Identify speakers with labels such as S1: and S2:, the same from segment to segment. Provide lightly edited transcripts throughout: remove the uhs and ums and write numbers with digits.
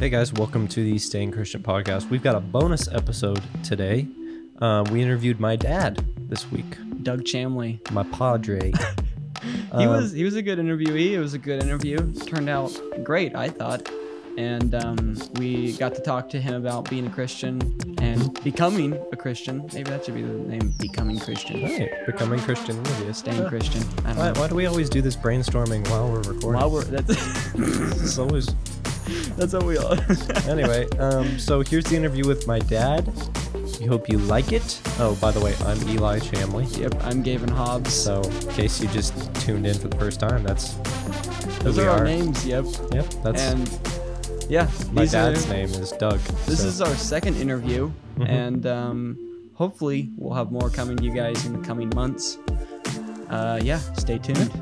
S1: Hey guys, welcome to the Staying Christian podcast. We've got a bonus episode today. We interviewed my dad this week,
S2: Doug Chamley.
S1: my padre.
S2: He was a good interviewee. It was a good interview. Turned out great, I thought. And we got to talk to him about being a Christian and becoming a Christian. Maybe that should be the name, Becoming Christian.
S1: Right, becoming Christian interview.
S2: Staying Christian. I don't know.
S1: Why do we always do this brainstorming while we're recording? It's always...
S2: That's what we are.
S1: Anyway, so here's the interview with my dad. We hope you like it. Oh, by the way, I'm Eli Chamley.
S2: Yep, I'm Gavin Hobbs.
S1: So in case you just tuned in for the first time, that's who
S2: Those
S1: we
S2: are our names, yep.
S1: Yep, that's...
S2: And yeah,
S1: my dad's name is Doug.
S2: This is our second interview, and hopefully we'll have more coming to you guys in the coming months. Yeah, stay tuned.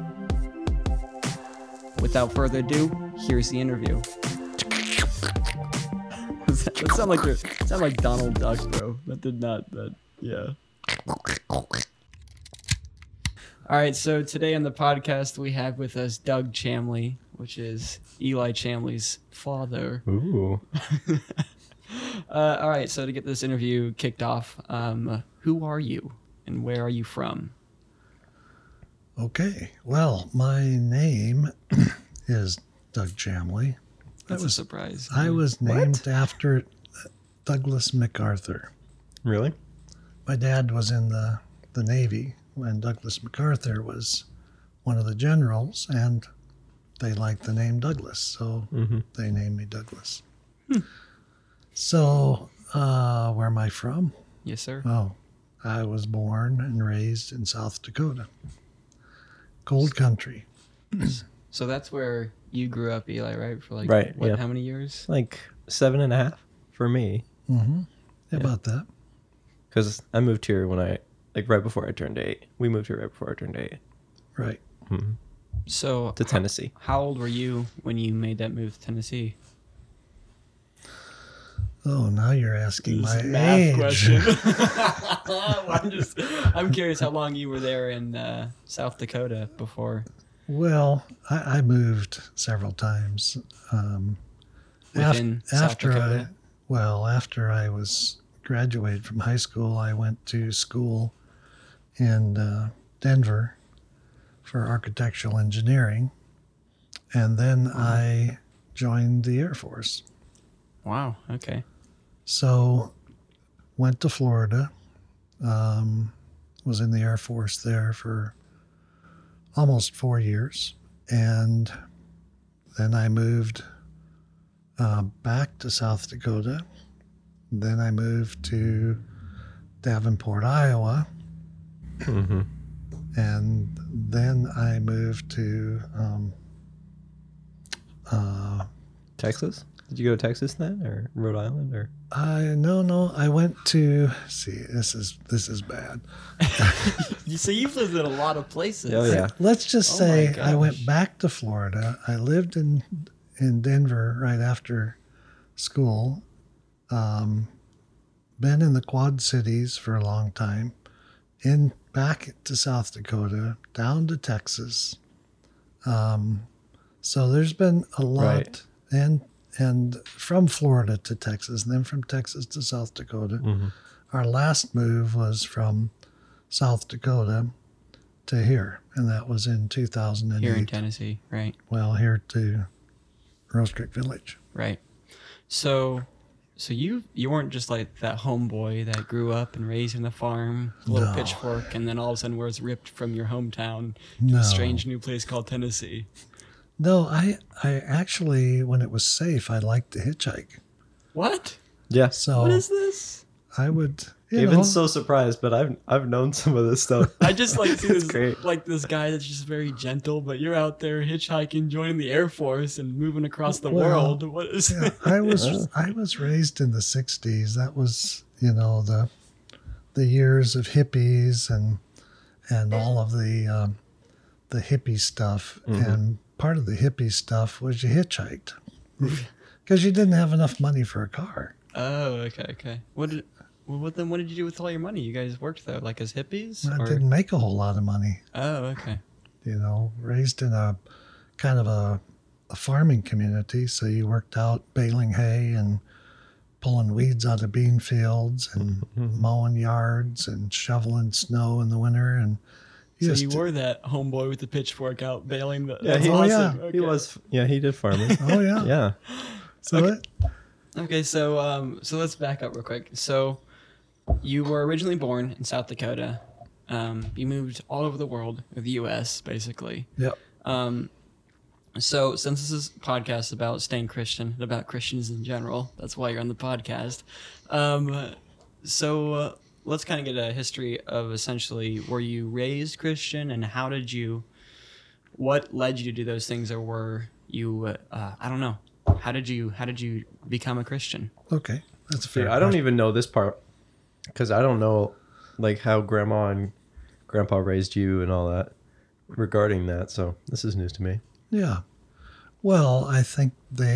S2: Without further ado, here's the interview. That sound like Donald Duck, bro. That did not. That yeah. All right, so today on the podcast we have with us Doug Chamley, which is Eli Chamley's father.
S1: Ooh.
S2: All right, so to get this interview kicked off, who are you and where are you from?
S3: Okay, well, my name is Doug Chamley.
S2: That's a surprise.
S3: I was named after Douglas MacArthur.
S1: Really?
S3: My dad was in the Navy when Douglas MacArthur was one of the generals, and they liked the name Douglas, so they named me Douglas. So, where am I from?
S2: Yes, sir.
S3: Oh, I was born and raised in South Dakota. Cold country.
S2: So that's where you grew up, Eli, right? For like,
S1: Right,
S2: what,
S1: yeah.
S2: how many years?
S1: Like 7.5 for me.
S3: Mm-hmm. About that.
S1: Because I moved here right before I turned 8. We moved here right before I turned 8.
S3: Right.
S2: So
S1: To Tennessee.
S2: how old were you when you made that move to Tennessee?
S3: Oh, now you're asking my
S2: Math
S3: age.
S2: question. I'm curious how long you were there in South Dakota before.
S3: Well, I moved several times.
S2: Within South Dakota?
S3: After I was graduated from high school, I went to school in Denver for architectural engineering, and then I joined the Air Force.
S2: Wow. Okay.
S3: So, went to Florida, was in the Air Force there for almost 4 years, and then I moved back to South Dakota. Then I moved to Davenport, Iowa, and then I moved to
S1: Texas? Did you go to Texas then, or Rhode Island, or?
S3: No, I went to, this is bad.
S2: So you've lived in a lot of places.
S1: Oh yeah.
S3: Let's just
S2: Oh
S3: say
S2: my gosh.
S3: I went back to Florida. I lived in Denver right after school. Been in the Quad Cities for a long time. Back to South Dakota, down to Texas. So there's been a lot,
S1: Right.
S3: and from Florida to Texas, and then from Texas to South Dakota. Our last move was from South Dakota to here, and that was in 2008.
S2: Here in Tennessee, right?
S3: Well, here to Rose Creek Village.
S2: Right. So you weren't just like that homeboy that grew up and raised in the farm, little
S3: No.
S2: pitchfork, and then all of a sudden was ripped from your hometown to
S3: No.
S2: a strange new place called Tennessee.
S3: No, I actually, when it was safe, I liked to hitchhike.
S2: What?
S1: Yeah.
S3: So
S2: What is this?
S3: I would,
S1: Gavin's so surprised, but I've known some of this stuff.
S2: I just like see
S1: It's
S2: this
S1: great.
S2: like this guy that's just very gentle, but you're out there hitchhiking, joining the Air Force, and moving across the
S3: Well,
S2: world. What is?
S3: yeah, I was raised in the 60s. That was, the years of hippies and all of the hippie stuff. And part of the hippie stuff was you hitchhiked because you didn't have enough money for a car.
S2: Oh, okay. What did you do with all your money? You guys worked though, like as hippies?
S3: I
S2: or-
S3: didn't make a whole lot of money.
S2: Oh, okay.
S3: Raised in a kind of a a farming community, so you worked out baling hay and pulling weeds out of bean fields and mowing yards and shoveling snow in the winter. And
S2: So you were that homeboy with the pitchfork out bailing the.
S1: Yeah,
S2: That's
S1: he,
S2: awesome.
S1: he was. Yeah, he did farming.
S3: Oh yeah.
S1: Yeah.
S3: So
S2: Okay, so let's back up real quick. So you were originally born in South Dakota. You moved all over the world, or the U.S. basically.
S3: yep.
S2: So since this is a podcast about staying Christian, about Christians in general, that's why you're on the podcast. So let's kind of get a history of essentially, were you raised Christian, and what led you to do those things, or were you, I don't know, how did you become a Christian?
S3: Okay, that's fair.
S1: I don't even know this part because I don't know like how grandma and grandpa raised you and all that regarding that. So this is news to me.
S3: Yeah. Well, I think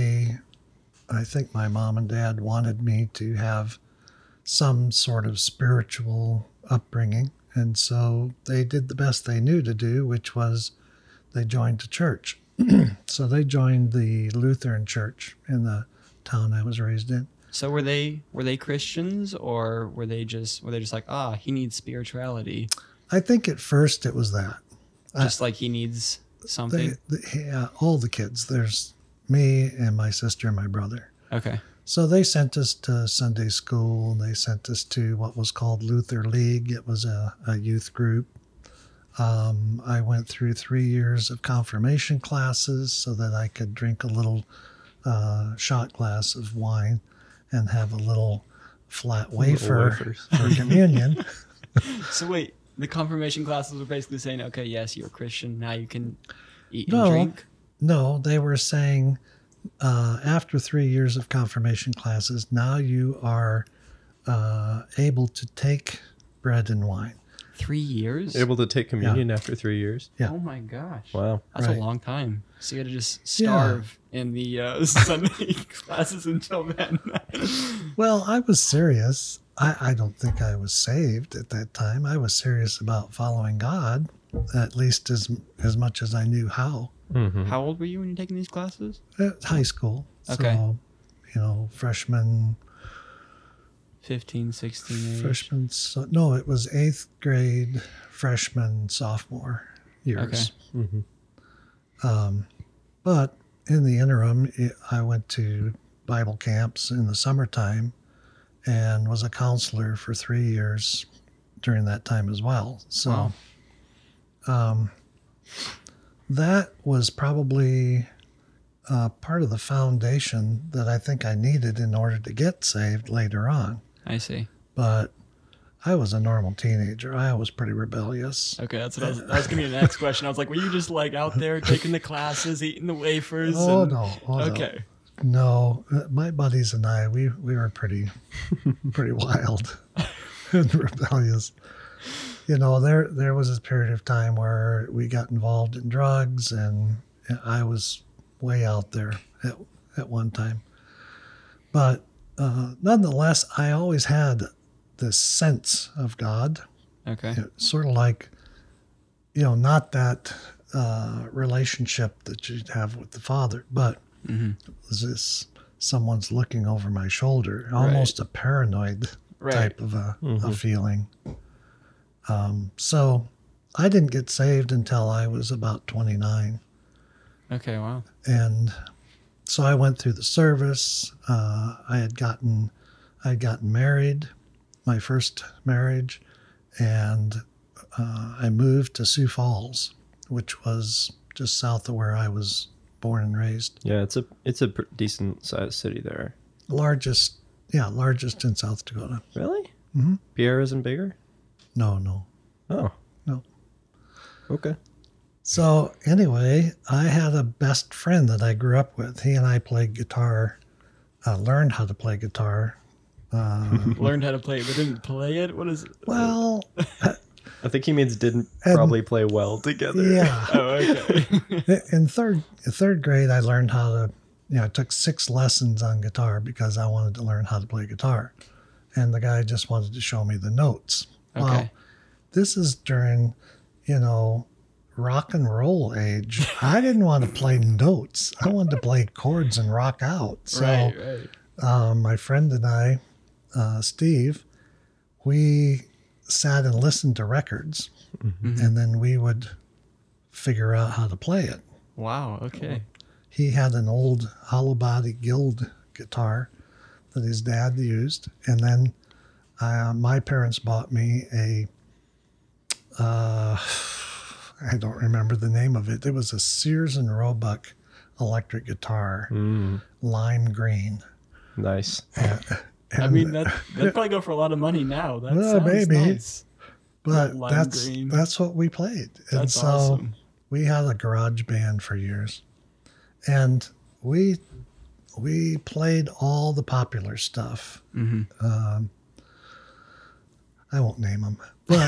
S3: my mom and dad wanted me to have some sort of spiritual upbringing. And so they did the best they knew to do, which was they joined the church. So they joined the Lutheran church in the town I was raised in.
S2: So were they Christians, or were they just like, he needs spirituality,
S3: I think at first it was that.
S2: just like he needs something?
S3: All the kids. There's me and my sister and my brother.
S2: Okay.
S3: So they sent us to Sunday school. They sent us to what was called Luther League. It was a youth group. I went through 3 years of confirmation classes so that I could drink a little shot glass of wine and have a little flat wafer for communion.
S2: So wait, the confirmation classes were basically saying, okay, yes, you're a Christian. Now you can eat and drink?
S3: No, they were saying after 3 years of confirmation classes, now you are able to take bread and wine.
S2: 3 years?
S1: Able to take communion after 3 years?
S3: Yeah.
S2: Oh my gosh.
S1: Wow.
S2: That's
S3: Right.
S2: a long time. So you had to just starve in the Sunday classes until then.
S3: Well, I was serious. I don't think I was saved at that time. I was serious about following God, at least as much as I knew how.
S1: Mm-hmm.
S2: How old were you when you were taking these classes?
S3: At high school.
S2: Okay.
S3: So, freshman,
S2: 15, 16 age.
S3: freshman. No, it was 8th grade, freshman, sophomore years.
S2: Okay.
S1: Mm-hmm.
S3: But in the interim, I went to Bible camps in the summertime and was a counselor for 3 years during that time as well. So that was probably part of the foundation that I think I needed in order to get saved later on.
S2: I see.
S3: But I was a normal teenager. I was pretty rebellious.
S2: Okay, that's what that was going to be the next question. I was like, were you just like out there taking the classes, eating the wafers?
S3: Oh, no.
S2: Okay.
S3: No, my buddies and I, we were pretty wild and rebellious. You know, there was a period of time where we got involved in drugs, and I was way out there at one time. But nonetheless, I always had this sense of God.
S2: Okay.
S3: Sort of like, not that relationship that you'd have with the Father, but was this someone's looking over my shoulder, almost a paranoid type of a feeling. So I didn't get saved until I was about 29.
S2: Okay, wow.
S3: And so I went through the service. I had gotten married, my first marriage, and I moved to Sioux Falls, which was just south of where I was born and raised.
S1: Yeah, it's a decent sized city there.
S3: Largest in South Dakota.
S1: Really?
S3: Mm-hmm.
S1: Pierre isn't bigger?
S3: No.
S1: Oh.
S3: No.
S1: Okay.
S3: So anyway, I had a best friend that I grew up with. He and I played guitar, learned how to play guitar.
S2: Learned how to play it, but didn't play it? What is it?
S3: Well,
S1: I think he means didn't probably play well together.
S3: yeah.
S2: Oh, okay.
S3: In third grade, I learned how to, I took 6 lessons on guitar because I wanted to learn how to play guitar. And the guy just wanted to show me the notes.
S2: Okay.
S3: Well, this is during, rock and roll age, I didn't want to play notes. I wanted to play chords and rock out. So
S2: right.
S3: my friend and I, Steve, we sat and listened to records, and then we would figure out how to play it.
S2: Wow. Okay.
S3: He had an old hollow body Guild guitar that his dad used, and then my parents bought me a I don't remember the name of it. It was a Sears and Roebuck electric guitar, lime green.
S1: Nice.
S2: I mean, that'd probably go for a lot of money now. That
S3: Well,
S2: sounds
S3: maybe.
S2: nice.
S3: But
S2: Lime
S3: that's
S2: green.
S3: that's what we played. And
S2: That's
S3: so
S2: awesome.
S3: we had a garage band for years. And we played all the popular stuff. I won't name them, but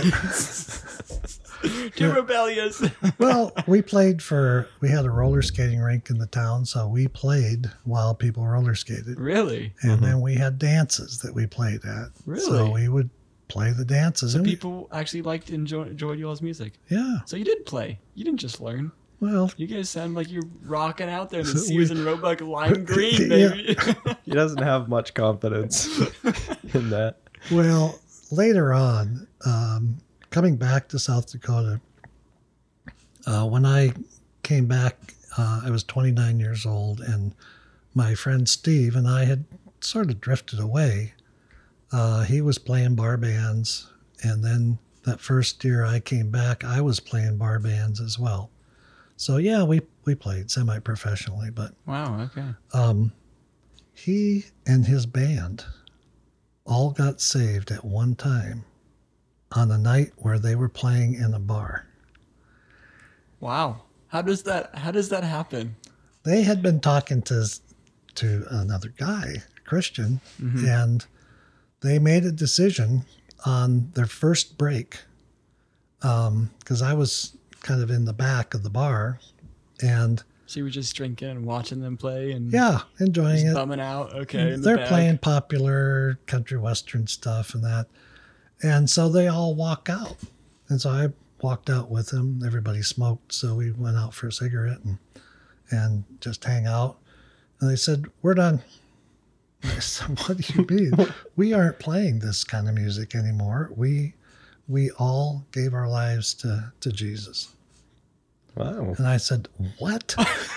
S2: Too rebellious.
S3: well, we had a roller skating rink in the town, so we played while people roller skated.
S2: Really?
S3: And then we had dances that we played at.
S2: Really?
S3: So we would play the dances.
S2: So
S3: and
S2: people actually enjoyed y'all's music.
S3: yeah.
S2: So you did play. You didn't just learn.
S3: Well,
S2: You guys sound like you're rocking out there in the
S3: We-
S2: Sears and Roebuck lime green,
S3: Yeah.
S2: baby.
S1: He doesn't have much confidence in that.
S3: well, later on, coming back to South Dakota, when I came back, I was 29 years old, and my friend Steve and I had sort of drifted away. He was playing bar bands, and then that first year I came back, I was playing bar bands as well. So yeah, we played semi-professionally, but
S2: Wow, okay.
S3: he and his band all got saved at one time on a night where they were playing in a bar.
S2: Wow. How does that happen?
S3: They had been talking to another guy, Christian, and they made a decision on their first break, because I was kind of in the back of the bar, and
S2: So you were just drinking and watching them play and
S3: yeah, enjoying
S2: just
S3: it.
S2: bumming out. Okay. in the
S3: They're
S2: back.
S3: playing popular country western stuff and that. And so they all walk out. And so I walked out with them. Everybody smoked, so we went out for a cigarette and just hang out. And they said, "We're done." I said, "What do you mean? We aren't playing this kind of music anymore. We all gave our lives to Jesus."
S1: Wow.
S3: And I said, "What?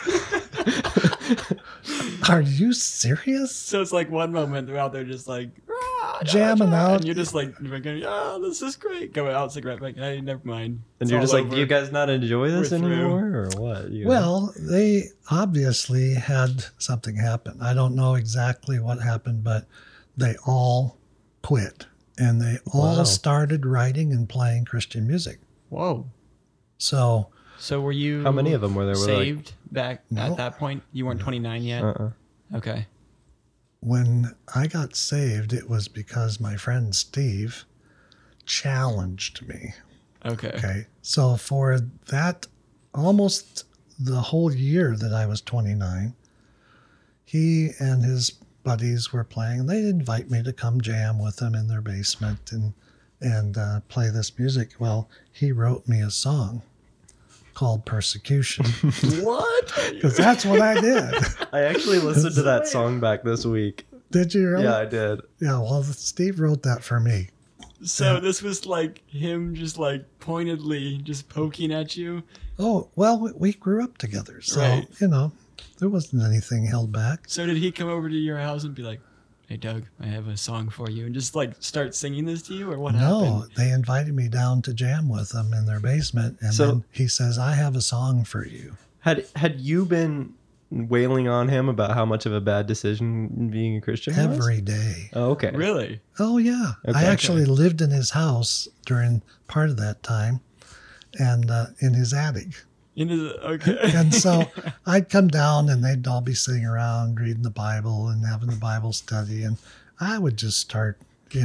S3: Are you serious?"
S2: So it's like one moment they're out there just like
S3: Jamming out.
S2: and you're just like drinking. Oh, this is great. Go out, cigarette break. Hey, never mind.
S1: And
S2: It's
S1: you're
S2: all
S1: just like,
S2: over.
S1: do you guys not enjoy this
S2: We're through.
S1: anymore, or what?
S3: Well, they obviously had something happen. I don't know exactly what happened, but they all quit and they all
S1: Wow.
S3: started writing and playing Christian music.
S2: Whoa.
S3: So,
S2: So were you?
S1: How many of them were there? Were there, like-
S2: saved back
S3: No.
S2: at that point? You weren't 29 yet. Okay.
S3: when I got saved, it was because my friend Steve challenged me.
S2: Okay.
S3: Okay. So, for that almost the whole year that I was 29, he and his buddies were playing. They'd invite me to come jam with them in their basement and play this music. Well, he wrote me a song called Persecution,
S2: What?
S3: because that's what I did.
S1: I actually listened to that song back this week.
S3: Did you really?
S1: Yeah, I did.
S3: Yeah, well, Steve wrote that for me.
S2: So this was like him just like pointedly just poking at you.
S3: Oh, well, we grew up together. So,
S2: Right.
S3: there wasn't anything held back.
S2: So did he come over to your house and be like, "Hey Doug, I have a song for you," and just like start singing this to you, or what
S3: No,
S2: happened?
S3: they invited me down to jam with them in their basement. And
S1: So-
S3: then he says, "I have a song for you."
S1: Had you been wailing on him about how much of a bad decision being a Christian was?
S3: Every day.
S1: Oh, okay.
S2: Really?
S3: Oh, yeah.
S1: Okay.
S3: I actually lived in his house during part of that time and in his attic.
S2: Okay.
S3: And so I'd come down and they'd all be sitting around reading the Bible and having the Bible study. And I would just start,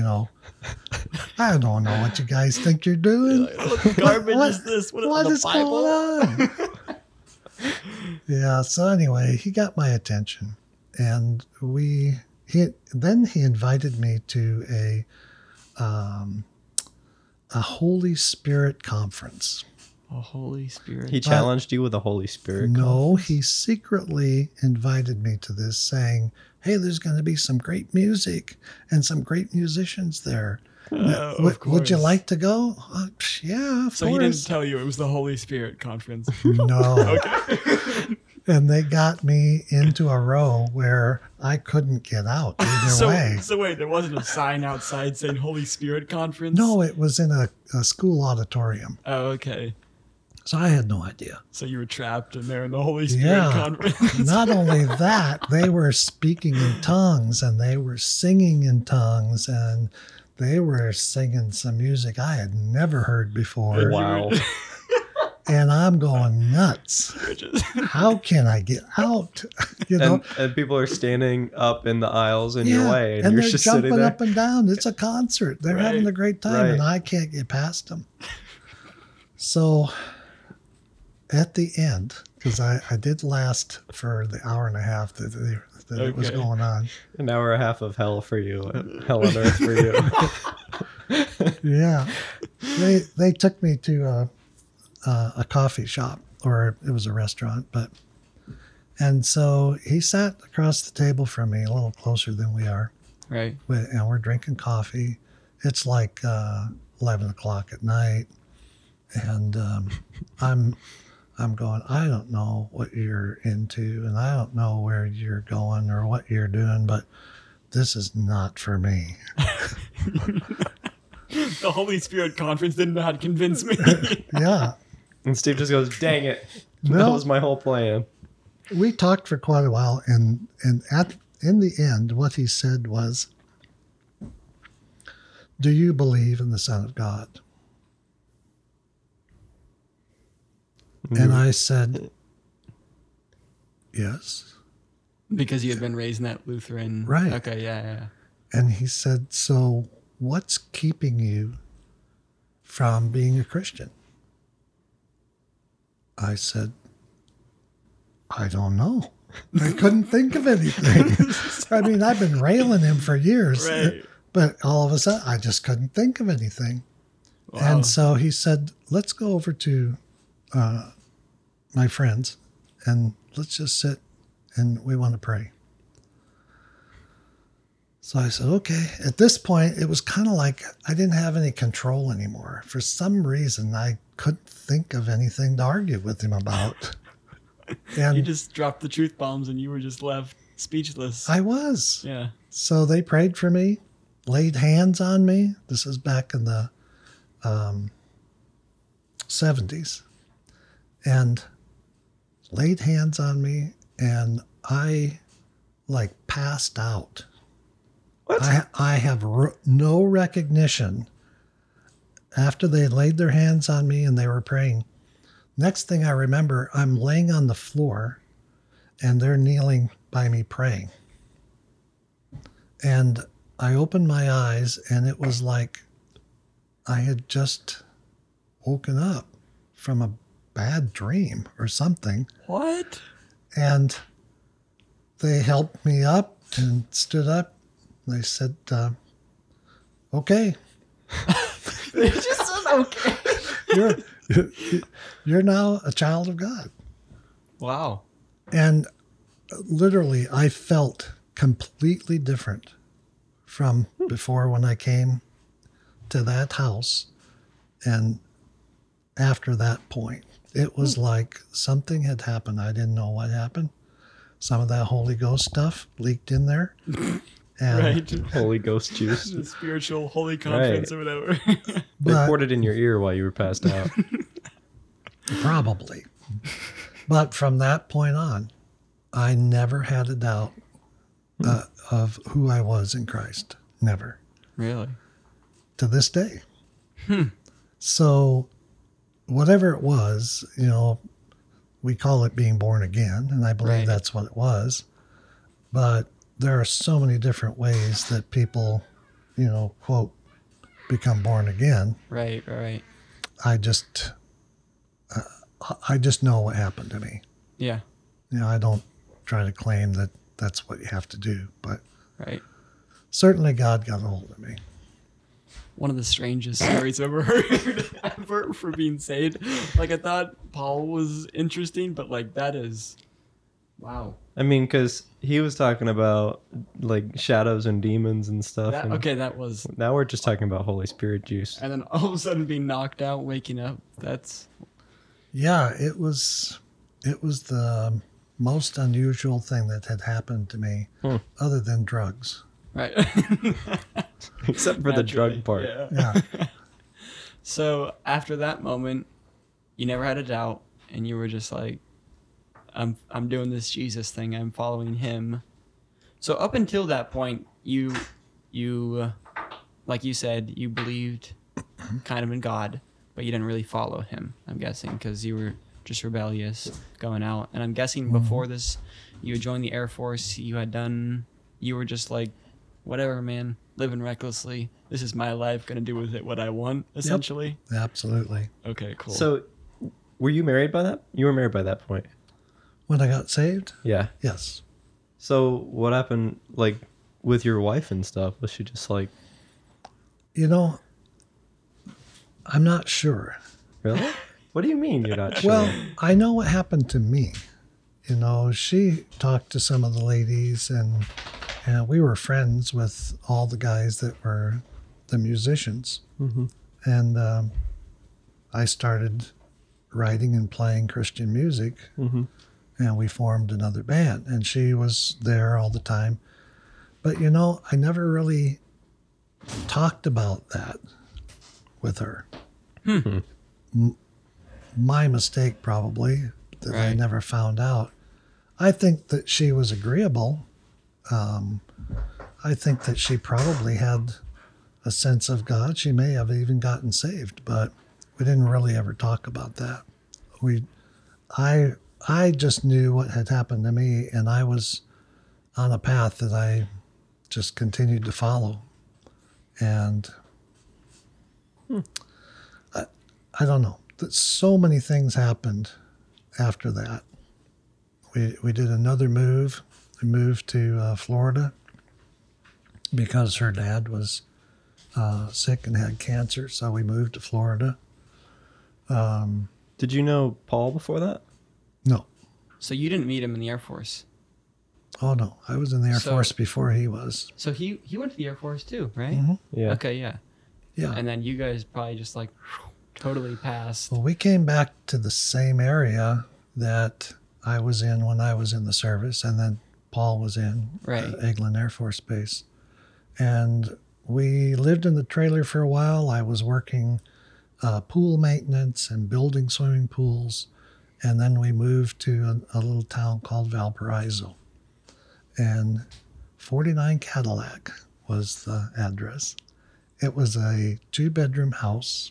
S3: I don't know what you guys think you're doing.
S2: What garbage
S3: What-
S2: is this?
S3: What
S2: the
S3: is going on? Yeah. So anyway, he got my attention, and he invited me to a Holy Spirit conference.
S2: A Holy Spirit.
S1: He challenged you with a Holy Spirit.
S3: No, he secretly invited me to this, saying, "Hey, there's going to be some great music and some great musicians there. Would you like to go?" Yeah, of
S2: So
S3: course.
S2: he didn't tell you it was the Holy Spirit conference.
S3: No.
S2: Okay.
S3: And they got me into a row where I couldn't get out either way.
S2: So wait, there wasn't a sign outside saying Holy Spirit conference?
S3: No, it was in a school auditorium.
S2: Oh, okay.
S3: So I had no idea.
S2: So you were trapped in there in the Holy Spirit
S3: Yeah.
S2: conference.
S3: Not only that, they were speaking in tongues and they were singing in tongues and they were singing some music I had never heard before.
S1: Wow.
S3: And I'm going nuts. How can I get out? You know?
S1: And people are standing up in the aisles in your way, and
S3: and
S1: you're
S3: they're
S1: just
S3: jumping
S1: sitting there.
S3: up and down. It's a concert. They're
S2: Right,
S3: having a great time, and
S1: right.
S3: I can't get past them. So at the end, because I did last for the hour and a half that it was
S2: Okay.
S3: going on.
S1: An hour and a half of hell for you, hell on earth for you.
S3: Yeah, they took me to a coffee shop, or it was a restaurant, and so he sat across the table from me, a little closer than we are.
S2: Right.
S3: And we're drinking coffee. It's like 11 o'clock at night, and I'm going, I don't know what you're into, and I don't know where you're going or what you're doing, but this is not for me.
S2: The Holy Spirit conference didn't know how to convince me.
S3: Yeah,
S1: And Steve just goes, "Dang it! That
S3: No.
S1: was my whole plan."
S3: we talked for quite a while, and in the end, what he said was, "Do you believe in the Son of God?" And I said, "Yes."
S2: Because you had been raised in that Lutheran.
S3: Right.
S2: Okay, yeah.
S3: And he said, "So what's keeping you from being a Christian?" I said, "I don't know." I couldn't think of anything. I mean, I've been railing him for years,
S2: Right.
S3: but all of a sudden, I just couldn't think of anything.
S2: Wow.
S3: And so he said, "Let's go over to my friends and let's just sit and we want to pray." So I said, okay. At this point, it was kind of like I didn't have any control anymore. For some reason, I couldn't think of anything to argue with him about. And
S2: You just dropped the truth bombs and you were just left speechless.
S3: I was.
S2: Yeah.
S3: So they prayed for me, laid hands on me. This is back in the 70s. And laid hands on me, and I passed out.
S1: What?
S3: I have no recognition. After they laid their hands on me and they were praying, next thing I remember, I'm laying on the floor and they're kneeling by me praying. And I opened my eyes and it was like I had just woken up from a bad dream or something.
S2: What?
S3: And they helped me up and stood up. They said, "Okay,
S2: They just said okay.
S3: you're now a child of God."
S2: Wow.
S3: And literally, I felt completely different from before when I came to that house. And after that point, it was like something had happened. I didn't know what happened. Some of that Holy Ghost stuff leaked in there. And
S2: Right.
S1: Holy Ghost juice.
S2: The spiritual holy conference or whatever.
S1: They
S3: But-
S1: poured it in your ear while you were passed out.
S3: Probably. But from that point on, I never had a doubt of who I was in Christ. Never.
S2: Really?
S3: To this day. So, whatever it was, we call it being born again, and I believe
S2: Right.
S3: that's what it was. But there are so many different ways that people, quote, become born again.
S2: Right.
S3: I just know what happened to me.
S2: Yeah.
S3: I don't try to claim that that's what you have to do, but
S2: Right.
S3: certainly God got a hold of me.
S2: one of the strangest stories I've ever heard ever for being saved. Like, I thought Paul was interesting, but like that is, wow.
S1: I mean, because he was talking about like shadows and demons and stuff.
S2: That,
S1: and
S2: okay, that was.
S1: now we're just talking about Holy Spirit juice.
S2: And then all of a sudden being knocked out, waking up. That's
S3: Yeah, it was the most unusual thing that had happened to me, other than drugs.
S2: right.
S1: Except for the
S2: Naturally,
S1: drug part.
S2: Yeah.
S3: Yeah,
S2: So after that moment, you never had a doubt, and you were just like, I'm doing this Jesus thing. I'm following him. So up until that point, you like you said, you believed kind of in God, but you didn't really follow him. I'm guessing because you were just rebellious going out. And I'm guessing before this, you had joined the Air Force. You were just like, whatever, man, living recklessly. This is my life. Gonna do with it what I want, essentially.
S3: absolutely.
S2: Okay, cool.
S1: So, were you married by that? You were married by that point.
S3: When I got saved,
S1: Yeah.
S3: yes.
S1: So what happened, like, with your wife and stuff? Was she just like,
S3: You know, I'm not sure.
S1: really? What do you mean you're not sure?
S3: Well, I know what happened to me. You know, she talked to some of the ladies, and we were friends with all the guys that were the musicians.
S1: Mhm.
S3: And I started writing and playing Christian music,
S1: Mhm.
S3: and we formed another band. And she was there all the time. But, you know, I never really talked about that with her. My mistake, probably, that I
S2: Right.
S3: never found out. I think that she was agreeable. I think that she probably had a sense of God. She may have even gotten saved, but we didn't really ever talk about that. I just knew what had happened to me, and I was on a path that I just continued to follow. And I don't know. So many things happened after that. We did another move. We moved to Florida because her dad was sick and had cancer, so we moved to Florida.
S1: Did you know Paul before that?
S3: No.
S2: So you didn't meet him in the Air Force.
S3: Oh, no. I was in the Air
S2: So-
S3: Force before he was.
S2: So he went to the Air Force too, right?
S3: Mhm.
S1: Yeah.
S2: Okay, yeah.
S3: Yeah.
S2: And then you guys probably just like totally passed.
S3: Well, we came back to the same area that I was in when I was in the service, and then Paul was in
S2: Right.
S3: Eglin Air Force Base. And we lived in the trailer for a while. I was working pool maintenance and building swimming pools. And then we moved to a little town called Valparaiso. And 49 Cadillac was the address. It was a 2-bedroom house.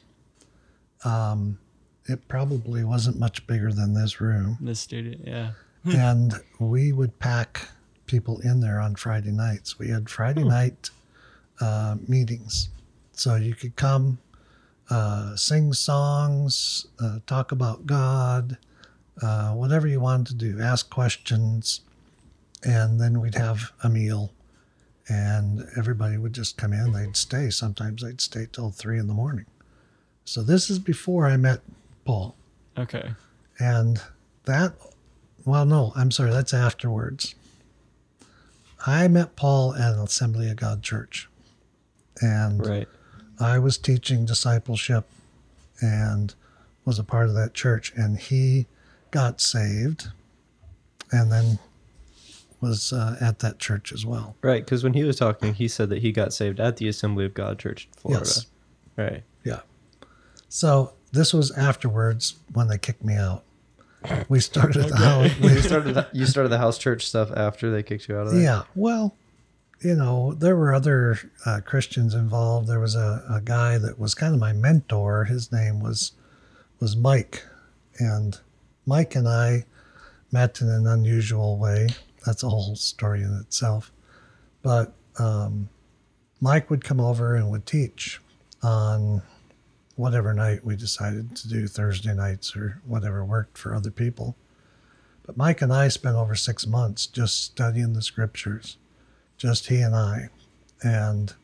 S3: It probably wasn't much bigger than this room.
S2: This student, yeah.
S3: And we would pack people in there on Friday nights. We had Friday night meetings. So you could come, sing songs, talk about God, whatever you wanted to do, ask questions. And then we'd have a meal, and everybody would just come in. They'd stay. Sometimes they'd stay till 3 a.m. So this is before I met Paul.
S2: Okay.
S3: And that, well, no, I'm sorry, that's afterwards. I met Paul at an Assembly of God church. And
S1: Right.
S3: I was teaching discipleship and was a part of that church. And he got saved and then was at that church as well.
S1: Right. Because when he was talking, he said that he got saved at the Assembly of God Church in Florida.
S3: Yes.
S1: Right.
S3: Yeah. So this was afterwards when they kicked me out. We started the house.
S1: You started the house church stuff after they kicked you out of there?
S3: Yeah. Well, you know, there were other Christians involved. There was a guy that was kind of my mentor. His name was Mike. And Mike and I met in an unusual way. That's a whole story in itself. But Mike would come over and would teach on whatever night we decided to do, Thursday nights or whatever worked for other people. But Mike and I spent over 6 months just studying the scriptures, just he and I. And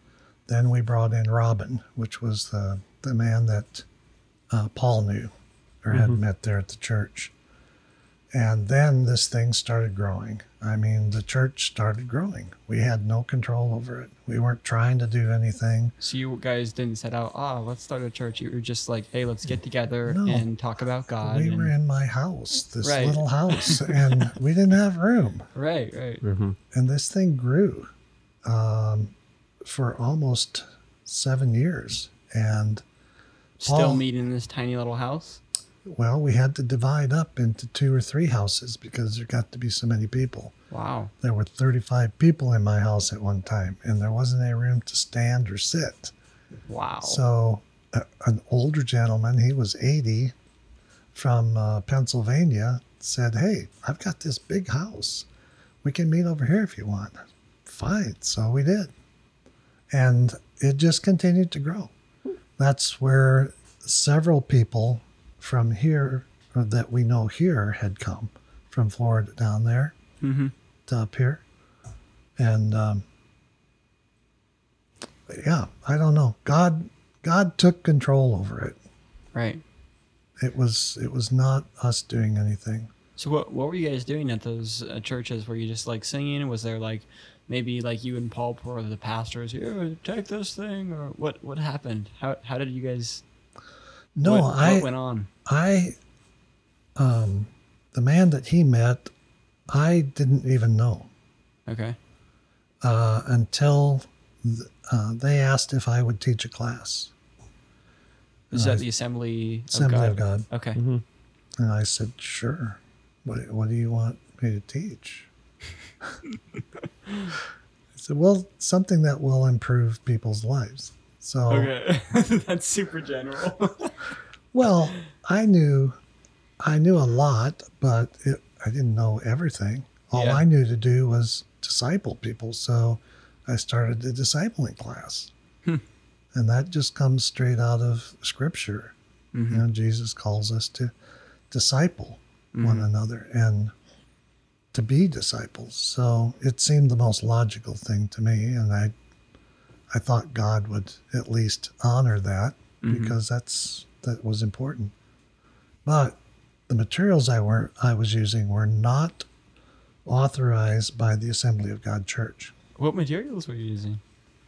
S3: Then we brought in Robin, which was the man that Paul knew or had met there at the church. And then this thing started growing. I mean, the church started growing. We had no control over it. We weren't trying to do anything.
S2: So you guys didn't set out, let's start a church. You were just like, hey, let's get together and talk about God.
S3: We were in my house, this little house, and we didn't have room.
S2: Right.
S1: Mm-hmm.
S3: And this thing grew for almost 7 years. And
S2: still meet in this tiny little house?
S3: Well, we had to divide up into 2 or 3 houses because there got to be so many people.
S2: Wow.
S3: There were 35 people in my house at one time, and there wasn't any room to stand or sit.
S2: Wow.
S3: So an older gentleman, he was 80, from Pennsylvania, said, hey, I've got this big house. We can meet over here if you want. Fine. So we did. And it just continued to grow. That's where several people from here, or that we know here, had come from Florida down there to up here. And yeah, I don't know. God took control over it.
S2: Right.
S3: It was not us doing anything.
S2: So what were you guys doing at those churches? Were you just like singing? Was there like maybe like you and Paul were the pastors? Here, take this thing, or what happened? How did you guys?
S3: No,
S2: what went on?
S3: The man that he met, I didn't even know.
S2: Okay.
S3: Until they asked if I would teach a class.
S2: Is that the Assembly
S3: of God?
S2: Okay.
S1: Mm-hmm.
S3: And I said, sure. What do you want me to teach? I said, well, something that will improve people's lives. So,
S2: okay. That's super general.
S3: well, I knew a lot, but I didn't know everything. All I knew to do was disciple people. So I started a discipling class. And that just comes straight out of Scripture. You know, Jesus calls us to disciple one another and to be disciples. So it seemed the most logical thing to me. And I thought God would at least honor that because that was important. But the materials I was using were not authorized by the Assembly of God Church.
S2: What materials were you using?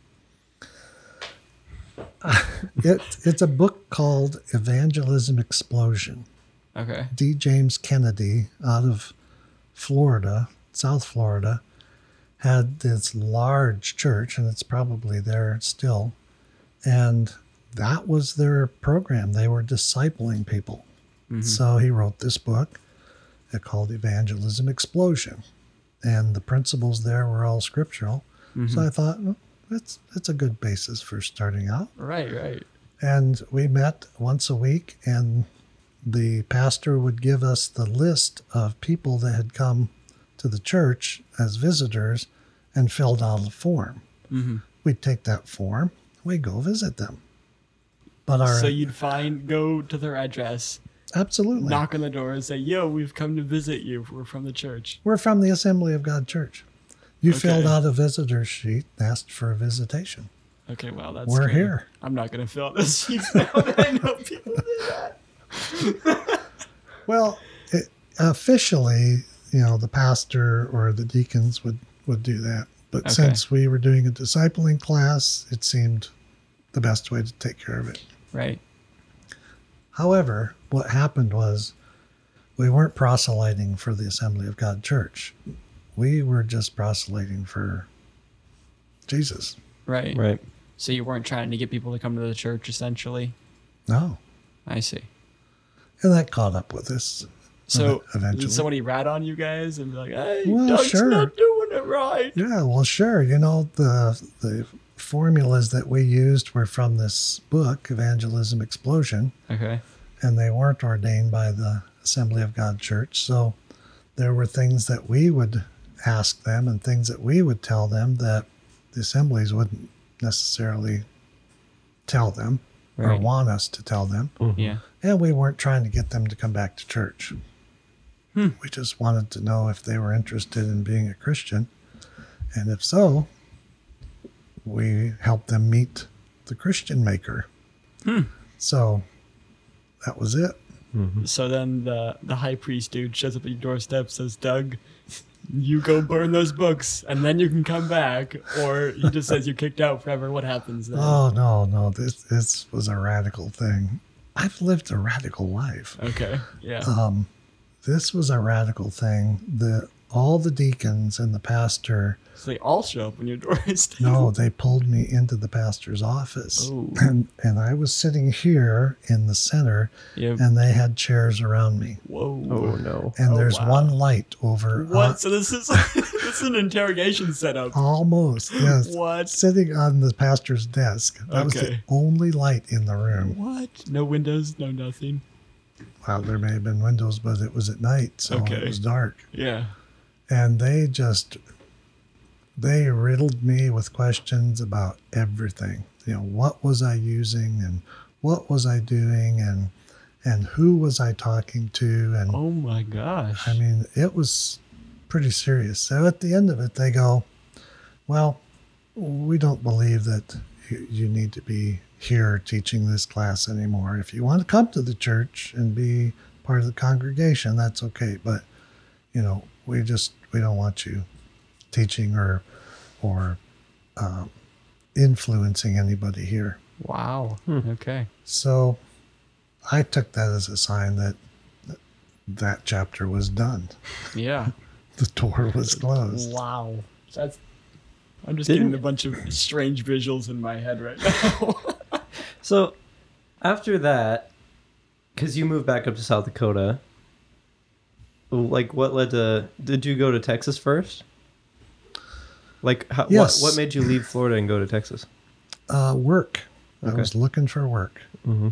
S3: It's a book called Evangelism Explosion.
S2: Okay.
S3: D. James Kennedy out of Florida, South Florida, had this large church, and it's probably there still. And that was their program. They were discipling people. So he wrote this book called Evangelism Explosion. And the principles there were all scriptural. So I thought, well, it's a good basis for starting out.
S2: Right.
S3: And we met once a week, and the pastor would give us the list of people that had come to the church as visitors and filled out a form. We'd take that form, we'd go visit them. But
S2: so you'd go to their address,
S3: absolutely,
S2: knock on the door and say, yo, we've come to visit you. We're from the church.
S3: We're from the Assembly of God Church. You filled out a visitor sheet, asked for a visitation.
S2: Okay, well, that's
S3: We're
S2: good.
S3: here.
S2: I'm not going to fill out this sheet now that I know people do that.
S3: Well, officially, the pastor or the deacons would do that. But since we were doing a discipling class, it seemed the best way to take care of it.
S2: Right.
S3: However, what happened was we weren't proselyting for the Assembly of God Church. We were just proselyting for Jesus.
S2: Right. So you weren't trying to get people to come to the church, essentially?
S3: No.
S2: I see.
S3: And that caught up with us.
S2: So
S3: eventually.
S2: did somebody rat on you guys and be like, hey,
S3: Well,
S2: Doug's
S3: sure.
S2: not doing it right?
S3: Yeah, well, sure. The formulas that we used were from this book, Evangelism Explosion.
S2: Okay.
S3: And they weren't ordained by the Assembly of God Church. So there were things that we would ask them and things that we would tell them that the assemblies wouldn't necessarily tell them or want us to tell them.
S2: Yeah.
S3: And we weren't trying to get them to come back to church. We just wanted to know if they were interested in being a Christian. And if so, we helped them meet the Christian maker. So that was it.
S2: So then the high priest dude shows up at your doorstep, says, Doug, you go burn those books, and then you can come back. Or he just says you're kicked out forever. What happens then?
S3: Oh, no. This was a radical thing. I've lived a radical life.
S2: Okay, yeah.
S3: This was a radical thing. All the deacons and the pastor,
S2: So they all show up when your door is down.
S3: no, they pulled me into the pastor's office.
S2: Oh.
S3: And I was sitting here in the center,
S2: Yep.
S3: and they had chairs around me.
S2: Whoa.
S1: Oh no.
S3: And
S2: Oh,
S3: there's
S2: wow.
S3: one light over.
S2: What? So this is this is an interrogation setup.
S3: Almost, yes.
S2: What?
S3: Sitting on the pastor's desk. That was the
S2: Okay.
S3: only light in the room.
S2: What? No windows, no nothing.
S3: Well, there may have been windows, but it was at night, so
S2: Okay.
S3: it was dark.
S2: Yeah.
S3: And they riddled me with questions about everything. What was I using and what was I doing and who was I talking to? And
S2: Oh my gosh.
S3: I mean, it was pretty serious. So at the end of it, they go, well, we don't believe that you need to be here teaching this class anymore. If you want to come to the church and be part of the congregation, that's okay. But, we don't want you teaching or influencing anybody here.
S2: Wow. Okay.
S3: So I took that as a sign that chapter was done.
S2: Yeah.
S3: The door was closed.
S2: Wow. I'm just
S1: Didn't-
S2: getting a bunch of strange visuals in my head right now.
S1: So after that, because you moved back up to South Dakota, like what led to? Did you go to Texas first? Like
S3: Yes.
S1: what made you leave Florida and go to Texas?
S3: Work. I
S1: Okay.
S3: was looking for work.
S1: Mm-hmm.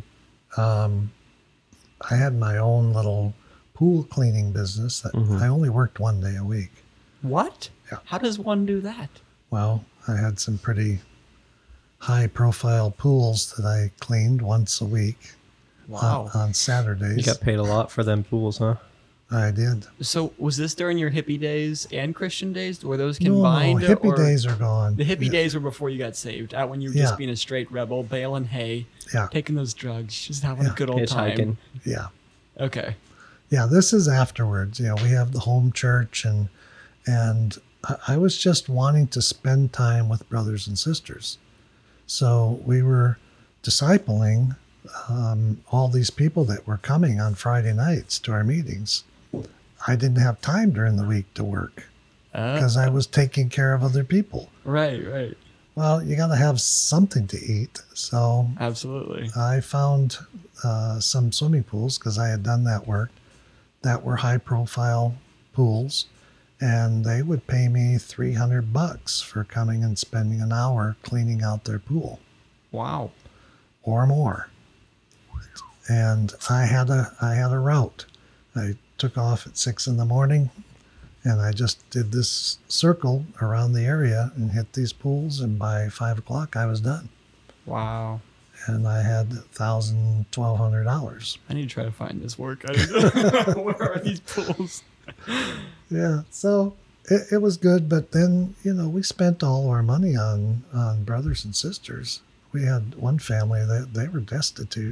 S3: I had my own little pool cleaning business that I only worked one day a week.
S2: What?
S3: Yeah.
S2: How does one do that?
S3: Well, I had some pretty high profile pools that I cleaned once a week
S2: Wow.
S3: on Saturdays.
S1: You got paid a lot for them pools, huh?
S3: I did.
S2: So was this during your hippie days and Christian days? Were those
S3: No,
S2: combined?
S3: hippie
S2: or-
S3: days are gone.
S2: The hippie
S3: Yeah.
S2: days were before you got saved. Out when you were
S3: Yeah.
S2: just being a straight rebel, baling hay,
S3: Yeah.
S2: taking those drugs, just having a
S3: Yeah.
S2: good old time.
S1: Hitchhiking.
S3: Yeah.
S2: Okay.
S3: Yeah, this is afterwards. We have the home church, and I was just wanting to spend time with brothers and sisters. So we were discipling all these people that were coming on Friday nights to our meetings. I didn't have time during the week to work because I was taking care of other people.
S2: Right.
S3: Well, you got to have something to eat. So
S2: Absolutely.
S3: I found some swimming pools because I had done that work that were high profile pools, and they would pay me $300 for coming and spending an hour cleaning out their pool
S2: Wow.
S3: or more. And I had a route. I took off at 6 a.m. and I just did this circle around the area and hit these pools, and by 5 o'clock I was done.
S2: Wow.
S3: And I had $1,200.
S2: I need to try to find this work. I don't know. Where are these pools?
S3: Yeah, so it was good, but then we spent all our money on brothers and sisters. We had one family that they were destitute.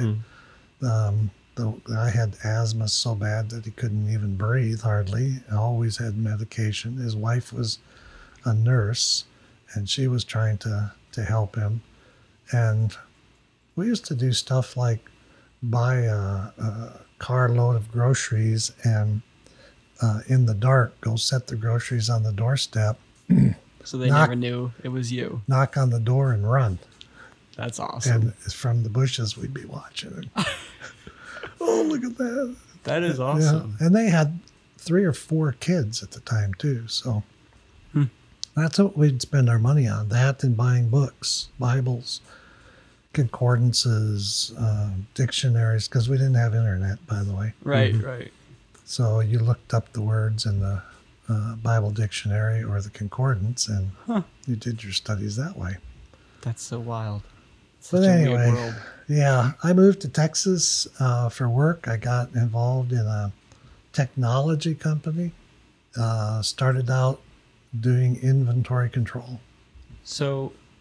S3: The guy had asthma so bad that he couldn't even breathe hardly. Always had medication. His wife was a nurse, and she was trying to help him. And we used to do stuff like buy a carload of groceries and in the dark go set the groceries on the doorstep,
S2: So they
S3: Knock-
S2: never knew it was you.
S3: knock on the door and run.
S2: That's awesome.
S3: And from the bushes we'd be watching it. Oh, look at that.
S2: That is awesome.
S3: Yeah. And they had 3 or 4 kids at the time too. So that's what we'd spend our money on. That and buying books, Bibles, concordances, dictionaries, because we didn't have internet, by the way.
S2: Right.
S3: So you looked up the words in the Bible dictionary or the concordance, and you did your studies that way.
S2: That's so wild.
S3: But
S2: Such a
S3: anyway,
S2: weird world.
S3: yeah, I moved to Texas for work. I got involved in a technology company. Started out doing inventory control.
S2: So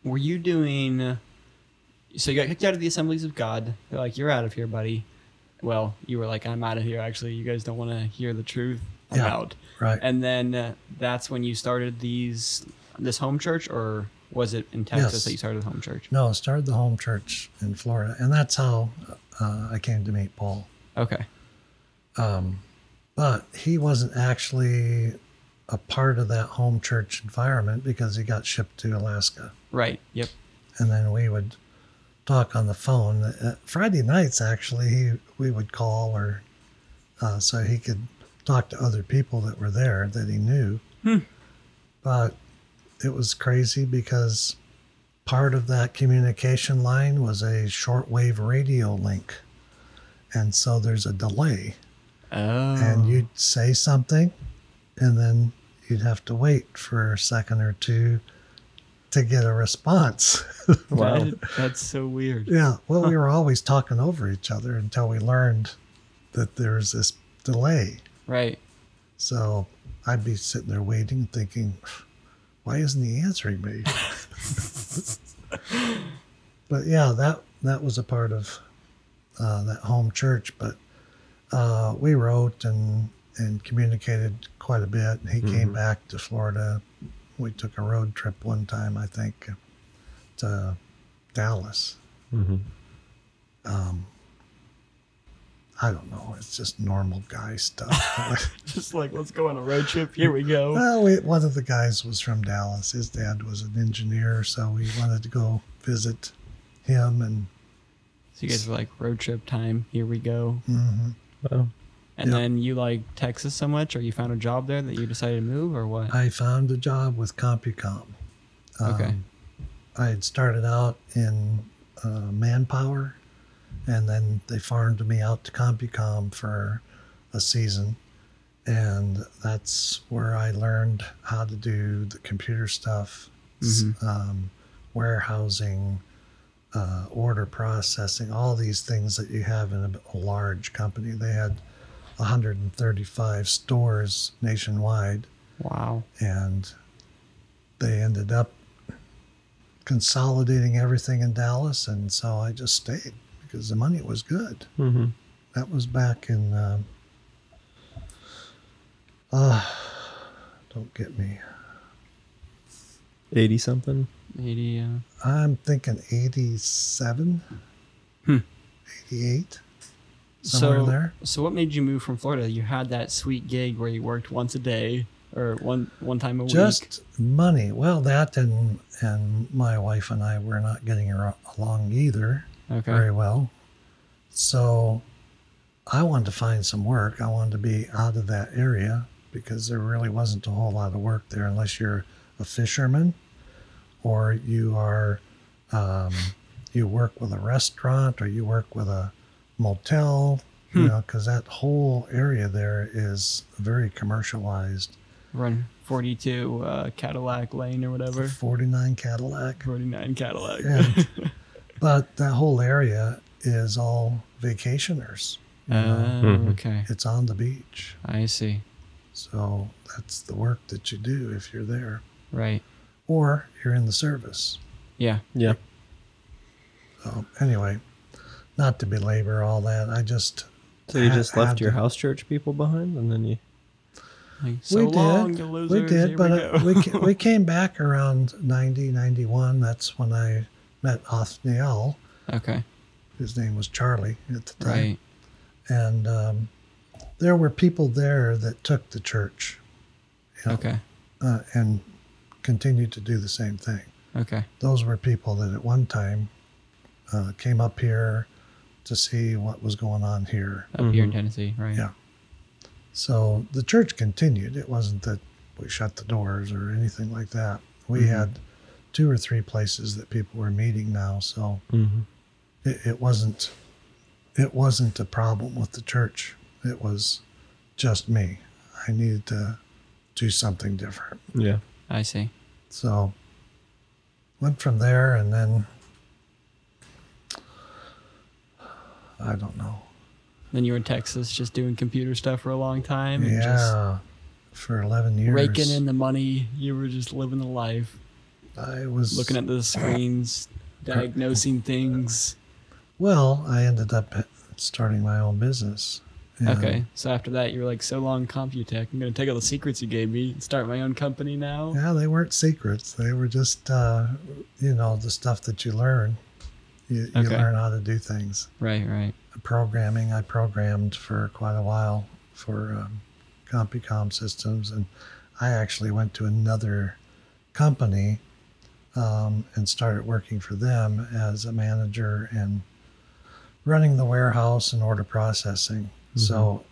S2: were you doing? So you got kicked out of the Assemblies of God. They're like, you're out of here, buddy. Well, you were like, I'm out of here. Actually, you guys don't want to hear the truth. I'm
S3: Yeah.
S2: out.
S3: Right.
S2: And then that's when you started this home church, or was it in Texas
S3: Yes.
S2: that you started the home church?
S3: No, I started the home church in Florida, and that's how I came to meet Paul.
S2: Okay.
S3: But he wasn't actually a part of that home church environment because he got shipped to Alaska.
S2: Right. Yep.
S3: And then we would talk on the phone. Friday nights, actually, we would call or so he could talk to other people that were there that he knew. But it was crazy because part of that communication line was a shortwave radio link. And so there's a delay.
S2: Oh.
S3: And you'd say something, and then you'd have to wait for a second or two to get a response.
S1: Wow.
S2: That's so weird.
S3: Yeah, well, we were always talking over each other until we learned that there's this delay.
S2: Right.
S3: So I'd be sitting there waiting, thinking, why isn't he answering me? But yeah, that was a part of that home church. But we wrote and communicated quite a bit. He came back to Florida. We took a road trip one time, I think, to Dallas. I don't know. It's just normal guy stuff.
S2: Just like, let's go on a road trip. Here we go.
S3: Well, one of the guys was from Dallas. His dad was an engineer, so we wanted to go visit him. And
S2: So you guys were like, road trip time. Here we go.
S1: Wow.
S2: And
S3: Yep.
S2: then you like Texas so much, or you found a job there that you decided to move, or what?
S3: I found a job with CompuCom.
S2: Okay.
S3: I had started out in manpower, and then they farmed me out to CompuCom for a season. And that's where I learned how to do the computer stuff, warehousing, order processing, all these things that you have in a large company. They had 135 stores nationwide,
S2: Wow.
S3: and they ended up consolidating everything in Dallas, and so I just stayed because the money was good. That was back in don't get me,
S1: 80 something.
S2: 80.
S3: I'm thinking 87, 88, somewhere in there.
S2: So what made you move from Florida? You had that sweet gig where you worked once a day or one time a week.
S3: Just money. Well, that and my wife and I were not getting along either very well. So I wanted to find some work. I wanted to be out of that area because there really wasn't a whole lot of work there unless you're a fisherman or you are you work with a restaurant or you work with a motel, you know, because that whole area there is very commercialized.
S2: Run 42 Cadillac Lane or whatever.
S3: 49 Cadillac.
S2: 49 Cadillac.
S3: And, but that whole area is all vacationers. you know.
S2: Okay.
S3: It's on the beach.
S2: I see.
S3: So that's the work that you do if you're there.
S2: Right.
S3: Or you're in the service.
S2: Yeah.
S1: Yeah.
S3: So anyway, not to belabor all that, I just...
S1: So you just left
S3: had
S1: your
S3: to-
S1: house church people behind, and then you.
S2: Like, so
S3: we
S2: long,
S3: did.
S2: you losers.
S3: We did,
S2: Here
S3: but
S2: we go.
S3: we came back around 90, 91. That's when I met Othniel.
S2: Okay.
S3: His name was Charlie at the time.
S2: Right.
S3: And there were people there that took the church. you know,
S2: Okay.
S3: and continued to do the same thing.
S2: Okay.
S3: Those were people that at one time came up here to see what was going on here.
S2: Up here in Tennessee, right?
S3: Yeah. So the church continued. It wasn't that we shut the doors or anything like that. We had 2 or 3 places that people were meeting now, so it wasn't a problem with the church. It was just me. I needed to do something different.
S1: Yeah.
S2: I see.
S3: So went from there, and then I don't know.
S2: Then you were in Texas just doing computer stuff for a long time. And just
S3: Yeah, for 11 years.
S2: raking in the money. You were just living the life.
S3: I was
S2: Looking at the screens, diagnosing things.
S3: Well, I ended up starting my own business. And
S2: Okay, so after that, you were like, so long, Computech. I'm going to take all the secrets you gave me and start my own company now.
S3: Yeah, they weren't secrets. They were just, the stuff that you learn. You
S2: Okay.
S3: learn how to do things.
S2: Right.
S3: Programming, I programmed for quite a while for CompuCom systems. And I actually went to another company and started working for them as a manager and running the warehouse and order processing. So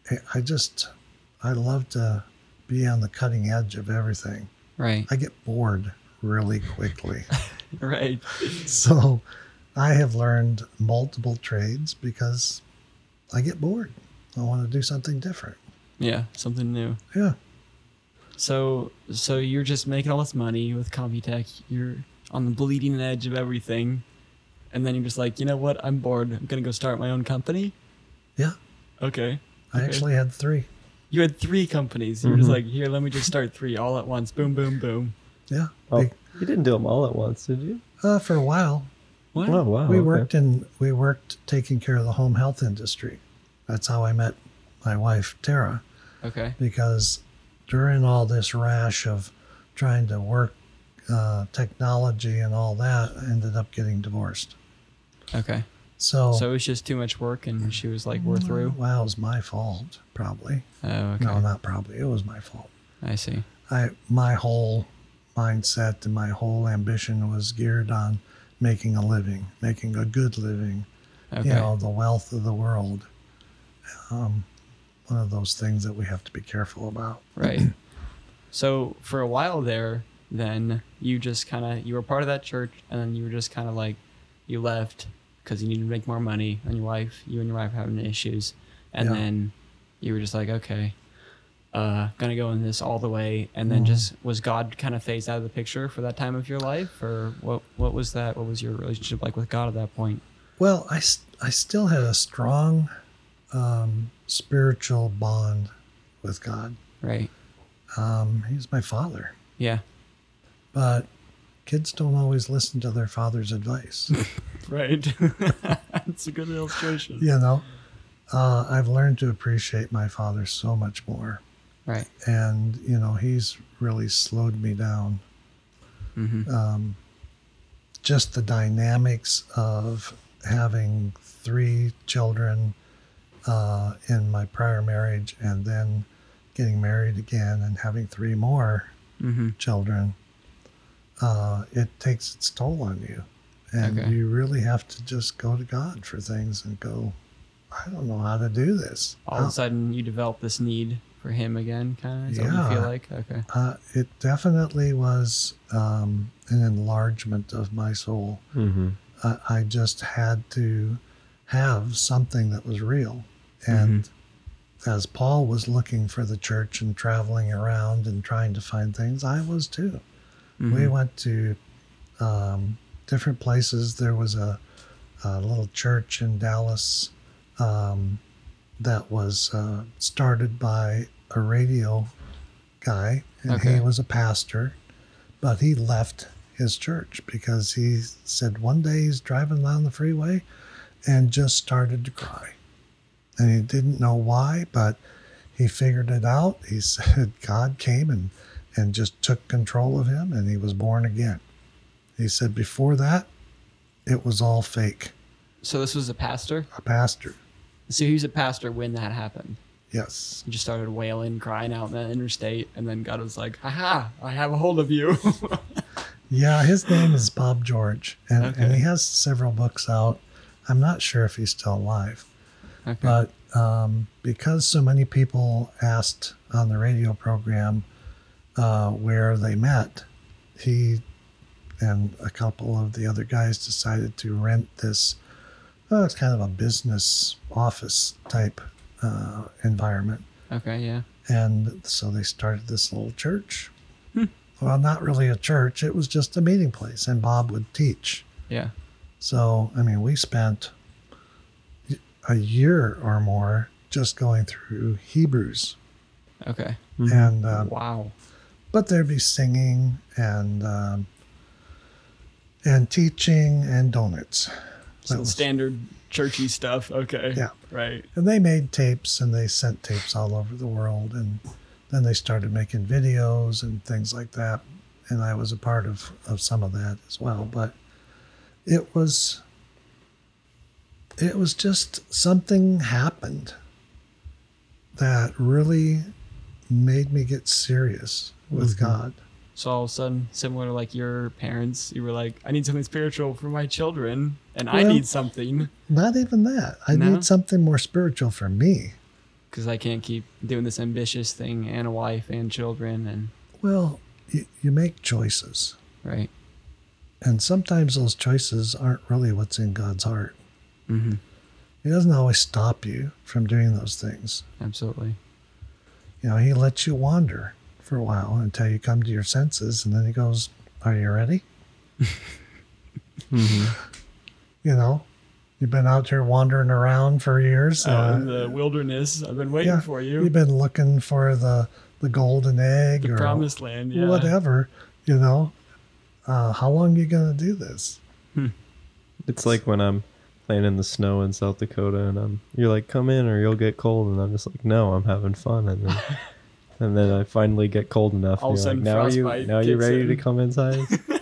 S3: I love to be on the cutting edge of everything.
S2: Right.
S3: I get bored really quickly.
S2: Right.
S3: So I have learned multiple trades because I get bored. I want to do something different.
S2: Yeah, something new.
S3: Yeah.
S2: So you're just making all this money with Computech. You're on the bleeding edge of everything. And then you're just like, you know what? I'm bored. I'm going to go start my own company.
S3: Yeah.
S2: Okay.
S3: I actually had 3.
S2: You had 3 companies. You were just like, here, let me just start 3 all at once. Boom, boom, boom.
S3: Yeah.
S1: Oh, you didn't do them all at once, did you?
S3: For a while.
S2: What?
S1: Oh, wow.
S3: We
S1: okay.
S3: worked taking care of the home health industry. That's how I met my wife, Tara,
S2: Okay.
S3: because during all this rash of trying to work technology and all that, I ended up getting divorced.
S2: Okay.
S3: So
S2: So it was just too much work and she was like, we're through?
S3: Well, it was my fault, probably.
S2: Oh, okay.
S3: No, not probably. It was my fault.
S2: I see.
S3: My whole mindset and my whole ambition was geared on making a living, making a good living.
S2: Okay.
S3: The wealth of the world. One of those things that we have to be careful about.
S2: Right. So for a while there, then you just you were part of that church and then you were just kind of like, you left because you needed to make more money and you and your wife were having issues. And
S3: Yeah.
S2: then you were just like, okay, gonna go in this all the way. And then just, was God kind of phased out of the picture for that time of your life? Or what was that? What was your relationship like with God at that point?
S3: Well, I still had a strong spiritual bond with God.
S2: Right.
S3: He's my father.
S2: Yeah.
S3: But kids don't always listen to their father's advice.
S2: Right. That's a good illustration.
S3: I've learned to appreciate my father so much more.
S2: Right.
S3: And, he's really slowed me down.
S2: Mm-hmm.
S3: Just the dynamics of having 3 children in my prior marriage and then getting married again and having 3 more
S2: Mm-hmm.
S3: children, it takes its toll on you. And
S2: Okay.
S3: you really have to just go to God for things and go, I don't know how to do this.
S2: All of a sudden, you develop this need for him again, kind of? Is that what you feel
S3: Yeah.
S2: like? Okay.
S3: It definitely was an enlargement of my soul.
S1: Mm-hmm.
S3: I just had to have something that was real. And as Paul was looking for the church and traveling around and trying to find things, I was too.
S2: Mm-hmm.
S3: We went to different places. There was a little church in Dallas that was started by a radio guy, and
S2: Okay.
S3: he was a pastor, but he left his church because he said one day he's driving down the freeway and just started to cry. And he didn't know why, but he figured it out. He said God came and just took control of him, and he was born again. He said before that, it was all fake.
S2: So this was a pastor?
S3: A pastor.
S2: So he was a pastor when that happened.
S3: Yes.
S2: He just started wailing, crying out in the interstate, and then God was like, "Haha, I have a hold of you."
S3: Yeah, his name is Bob George, and
S2: Okay.
S3: he has several books out. I'm not sure if he's still alive.
S2: Okay.
S3: But because so many people asked on the radio program where they met, he and a couple of the other guys decided to rent this. It's kind of a business office type environment.
S2: Okay, yeah.
S3: And so they started this little church. Well, not really a church. It was just a meeting place, and Bob would teach.
S2: Yeah.
S3: So, we spent a year or more just going through Hebrews.
S2: Okay.
S3: And
S2: Wow.
S3: but there'd be singing and and teaching and donuts. That
S2: Some
S3: was-
S2: standard churchy stuff. Okay.
S3: Yeah.
S2: Right.
S3: And they made tapes and they sent tapes all over the world. And then they started making videos and things like that. And I was a part of some of that as well. But it was just something happened that really made me get serious with God.
S2: So all of a sudden, similar to like your parents, you were like, I need something spiritual for my children, and I
S3: Well-
S2: need something
S3: Not even that. I
S2: No?
S3: need something more spiritual for me.
S2: because I can't keep doing this ambitious thing and a wife and children and
S3: Well, you make choices.
S2: right.
S3: And sometimes those choices aren't really what's in God's heart.
S2: Mm-hmm.
S3: He doesn't always stop you from doing those things.
S2: Absolutely.
S3: You know, he lets you wander for a while until you come to your senses, and then he goes, "Are you ready?" You know, you've been out here wandering around for years.
S2: Out in the wilderness, I've been waiting
S3: yeah,
S2: for you.
S3: You've been looking for the golden egg
S2: The
S3: or
S2: promised land, yeah.
S3: whatever. You know, how long are you going to do this?
S1: It's like when I'm playing in the snow in South Dakota, and you're like, "Come in, or you'll get cold," and I'm just like, "No, I'm having fun." And then, and then I finally get cold enough.
S2: All
S1: And
S2: of a
S1: you're like,
S2: sudden,
S1: now
S2: frostbite
S1: you
S2: kicks
S1: ready
S2: in."
S1: to come inside?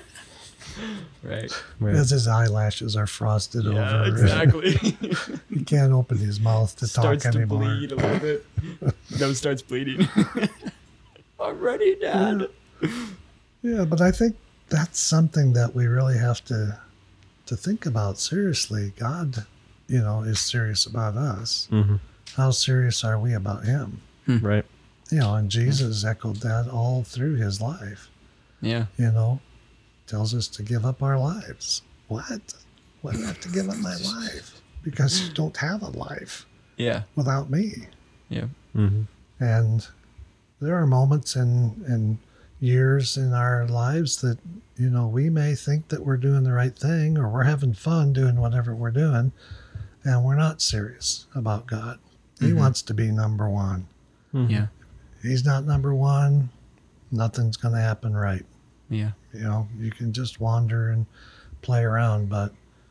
S2: Right.
S1: Right.
S3: As his eyelashes are frosted
S2: Yeah,
S3: over.
S2: exactly.
S3: He can't open his mouth to
S2: Starts
S3: talk
S2: to
S3: anymore.
S2: bleed a little bit. Nose starts bleeding. I'm ready, Dad.
S3: Yeah, but I think that's something that we really have to think about seriously. God, you know, is serious about us.
S1: Mhm.
S3: How serious are we about him?
S1: Right.
S3: You know, and Jesus echoed that all through his life.
S2: Yeah.
S3: You know, tells us to give up our lives. What? Why do I have to give up my life? Because you don't have a life
S2: Yeah.
S3: without me.
S2: Yeah.
S1: Mm-hmm.
S3: And there are moments and years in our lives that, you know, we may think that we're doing the right thing or we're having fun doing whatever we're doing, and we're not serious about God. He wants to be number one.
S2: Yeah.
S3: He's not number one, nothing's going to happen right.
S2: Yeah.
S3: You know, you can just wander and play around, but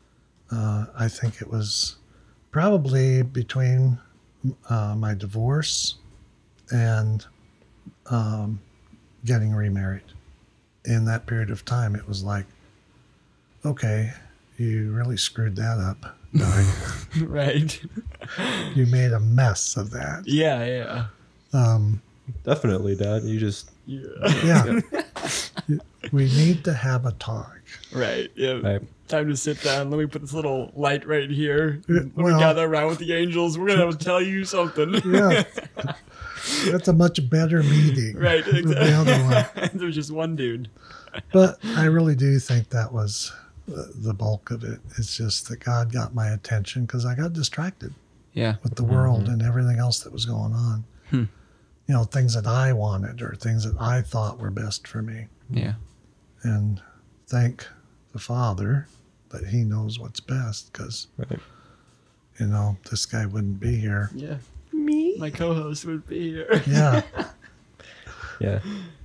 S3: I think it was probably between my divorce and getting remarried. In that period of time, it was like, okay, you really screwed that up, Doug.
S2: Right.
S3: You made a mess of that.
S2: Yeah. Yeah.
S1: Definitely, Dad. You just
S2: Yeah.
S3: Yeah. We need to have a talk.
S2: Right. Yeah.
S1: right.
S2: Time to sit down. Let me put this little light right here. Let me
S3: Well-
S2: gather around with the angels. We're gonna tell you something.
S3: Yeah. That's a much better meeting
S2: Right.
S3: than the other one.
S2: Exactly. There's just one dude.
S3: But I really do think that was the bulk of it. It's just that God got my attention because I got distracted
S2: Yeah.
S3: with the world and everything else that was going on. You know, things that I wanted or things that I thought were best for me.
S2: Yeah.
S3: And thank the Father that He knows what's best because,
S1: Right.
S3: you know, this guy wouldn't be here.
S2: Yeah. Me. My co-host would be here.
S3: Yeah.
S1: Yeah.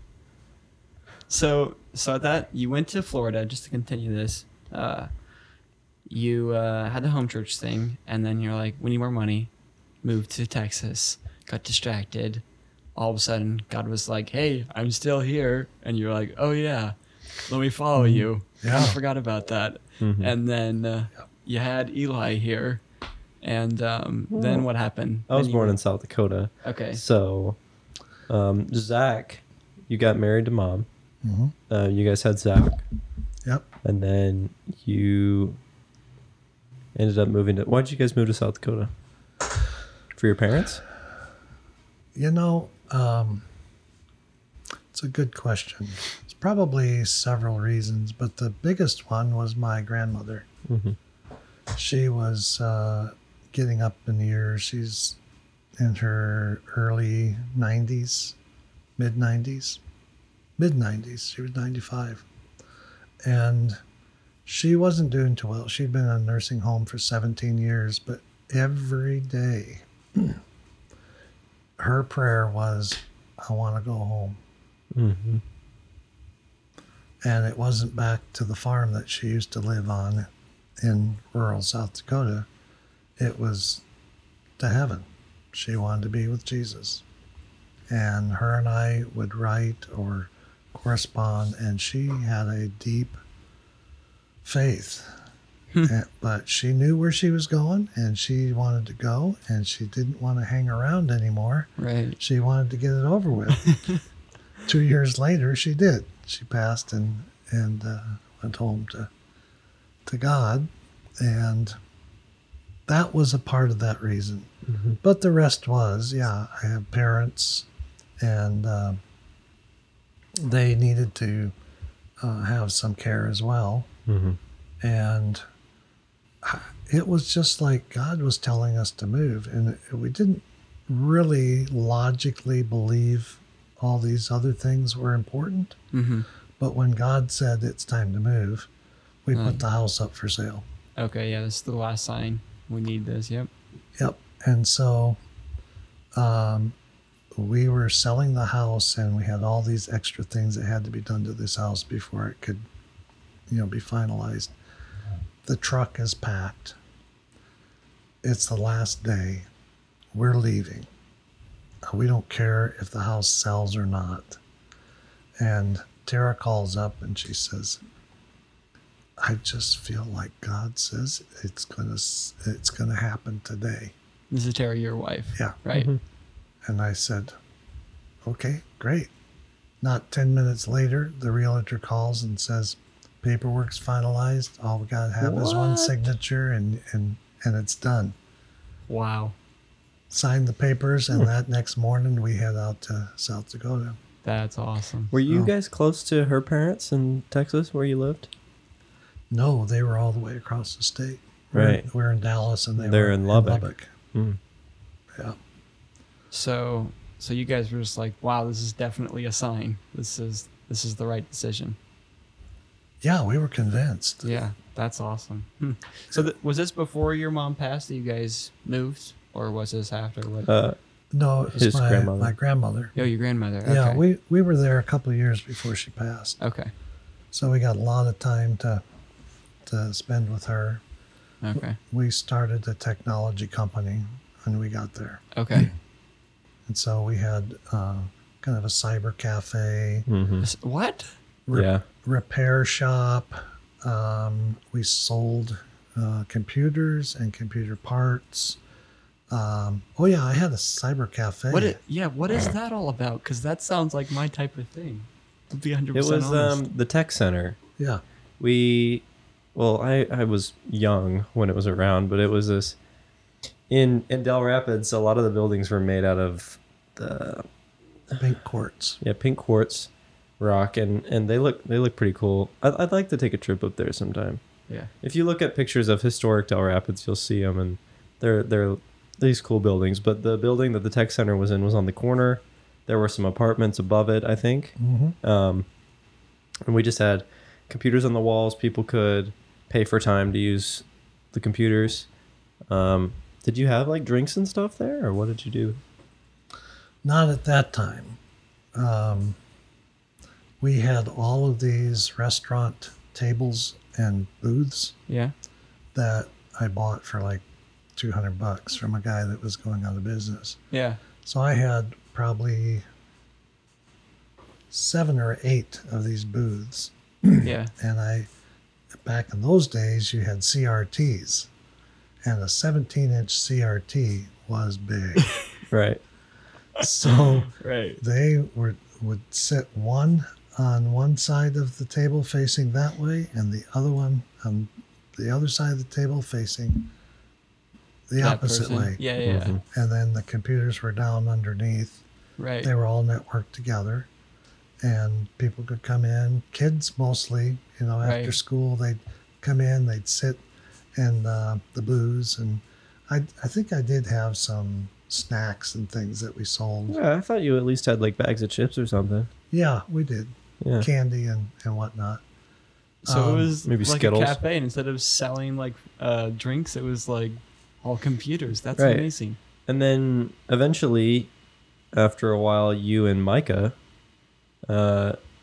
S2: So at that, you went to Florida just to continue this. You had the home church thing, and then you're like, we need more money. Moved to Texas, got distracted. All of a sudden, God was like, hey, I'm still here. And you're like, oh, yeah, let me follow you.
S3: Yeah.
S2: I forgot about that. And then you had Eli here. And then what happened?
S1: I was
S2: Then you-
S1: born in South Dakota.
S2: Okay.
S1: So, Zach, you got married to Mom.
S3: Mhm.
S1: You guys had Zach,
S3: Yep.
S1: and then you ended up moving to. Why'd you guys move to South Dakota? For your parents?
S3: You know, it's a good question. It's probably several reasons, but the biggest one was my grandmother.
S1: Mhm.
S3: She was getting up in years. She's in her early 90s, mid 90s. She was 95. And she wasn't doing too well. She'd been in a nursing home for 17 years, but every day her prayer was, I want to go home.
S1: Mm-hmm.
S3: And it wasn't back to the farm that she used to live on in rural South Dakota. It was to heaven. She wanted to be with Jesus. And her and I would write or correspond, and she had a deep faith. But she knew where she was going, and she wanted to go, and she didn't want to hang around anymore.
S2: Right.
S3: She wanted to get it over with. 2 years later, she did. She passed and went home to God, and that was a part of that reason.
S1: Mm-hmm.
S3: But the rest was, I have parents, and they needed to have some care as well.
S1: Mm-hmm.
S3: And it was just like God was telling us to move, and we didn't really logically believe all these other things were important.
S2: Mm-hmm.
S3: But when God said it's time to move, we put the house up for sale.
S2: Okay, yeah, this is the last sign. We need this, yep.
S3: Yep. And so we were selling the house, and we had all these extra things that had to be done to this house before it could, be finalized. The truck is packed. It's the last day. We're leaving. We don't care if the house sells or not. And Tara calls up and she says, I just feel like God says it's gonna happen today.
S2: This is Terry, your wife.
S3: Yeah.
S2: Right.
S1: Mm-hmm.
S3: And I said, okay, great. Not 10 minutes later, the realtor calls and says, paperwork's finalized. All we gotta have is one
S2: What?
S3: signature and it's done.
S2: Wow.
S3: Signed the papers, and that next morning we head out to South Dakota.
S2: That's awesome.
S1: Were you
S3: So-
S1: guys close to her parents in Texas where you lived?
S3: No, they were all the way across the state.
S1: Right.
S3: We're in Dallas, and
S1: They're
S3: were
S1: in Lubbock. Mm.
S3: Yeah.
S2: So you guys were just like, wow, this is definitely a sign. This is the right decision.
S3: Yeah, we were convinced.
S2: Yeah, that's awesome. So was this before your mom passed that you guys moved, or was this after? What?
S3: No, it was
S1: His
S3: my
S1: grandmother.
S3: my grandmother.
S2: Oh, your grandmother. Okay.
S3: Yeah, we were there a couple of years before she passed.
S2: Okay.
S3: So we got a lot of time to spend with her.
S2: Okay.
S3: We started a technology company when we got there.
S2: Okay.
S3: And so we had kind of a cyber cafe,
S1: Mm-hmm.
S2: What?
S1: Yeah.
S3: repair shop. We sold computers and computer parts. I had a cyber cafe.
S2: What is that all about? Because that sounds like my type of thing. To be 100%
S1: It was
S2: honest.
S1: the tech center.
S3: Yeah.
S1: I was young when it was around, but it was this in Del Rapids. A lot of the buildings were made out of the
S3: Pink quartz.
S1: pink quartz rock, and they look pretty cool. I'd like to take a trip up there sometime.
S2: Yeah.
S1: If you look at pictures of historic Del Rapids, you'll see them, and they're these cool buildings. But the building that the tech center was in was on the corner. There were some apartments above it, I think.
S3: Mm-hmm.
S1: And we just had computers on the walls. People could pay for time to use the computers. Did you have like drinks and stuff there, or what did you do?
S3: Not at that time. We had all of these restaurant tables and booths
S2: Yeah.
S3: that I bought for like $200 from a guy that was going out of business.
S2: Yeah.
S3: So I had probably 7 or 8 of these booths.
S2: Yeah.
S3: And back in those days, you had CRTs, and a 17-inch CRT was big.
S1: Right.
S3: So
S2: Right.
S3: they would sit one on one side of the table facing that way, and the other one on the other side of the table facing the
S2: That
S3: opposite
S2: person.
S3: way.
S2: Yeah. Yeah.
S1: Mhm.
S3: And then the computers were down underneath.
S2: Right.
S3: They were all networked together, and people could come in. Kids mostly, after
S2: Right.
S3: school, they'd come in, they'd sit in the booths, and I think I did have some snacks and things that we sold.
S1: Yeah, I thought you at least had like bags of chips or something.
S3: Yeah, we did.
S1: Yeah.
S3: Candy and whatnot.
S2: So it was
S1: maybe
S2: like
S1: Skittles.
S2: a cafe, and instead of selling like drinks, it was like all computers. That's
S1: Right.
S2: amazing.
S1: And then eventually, after a while, you and Micah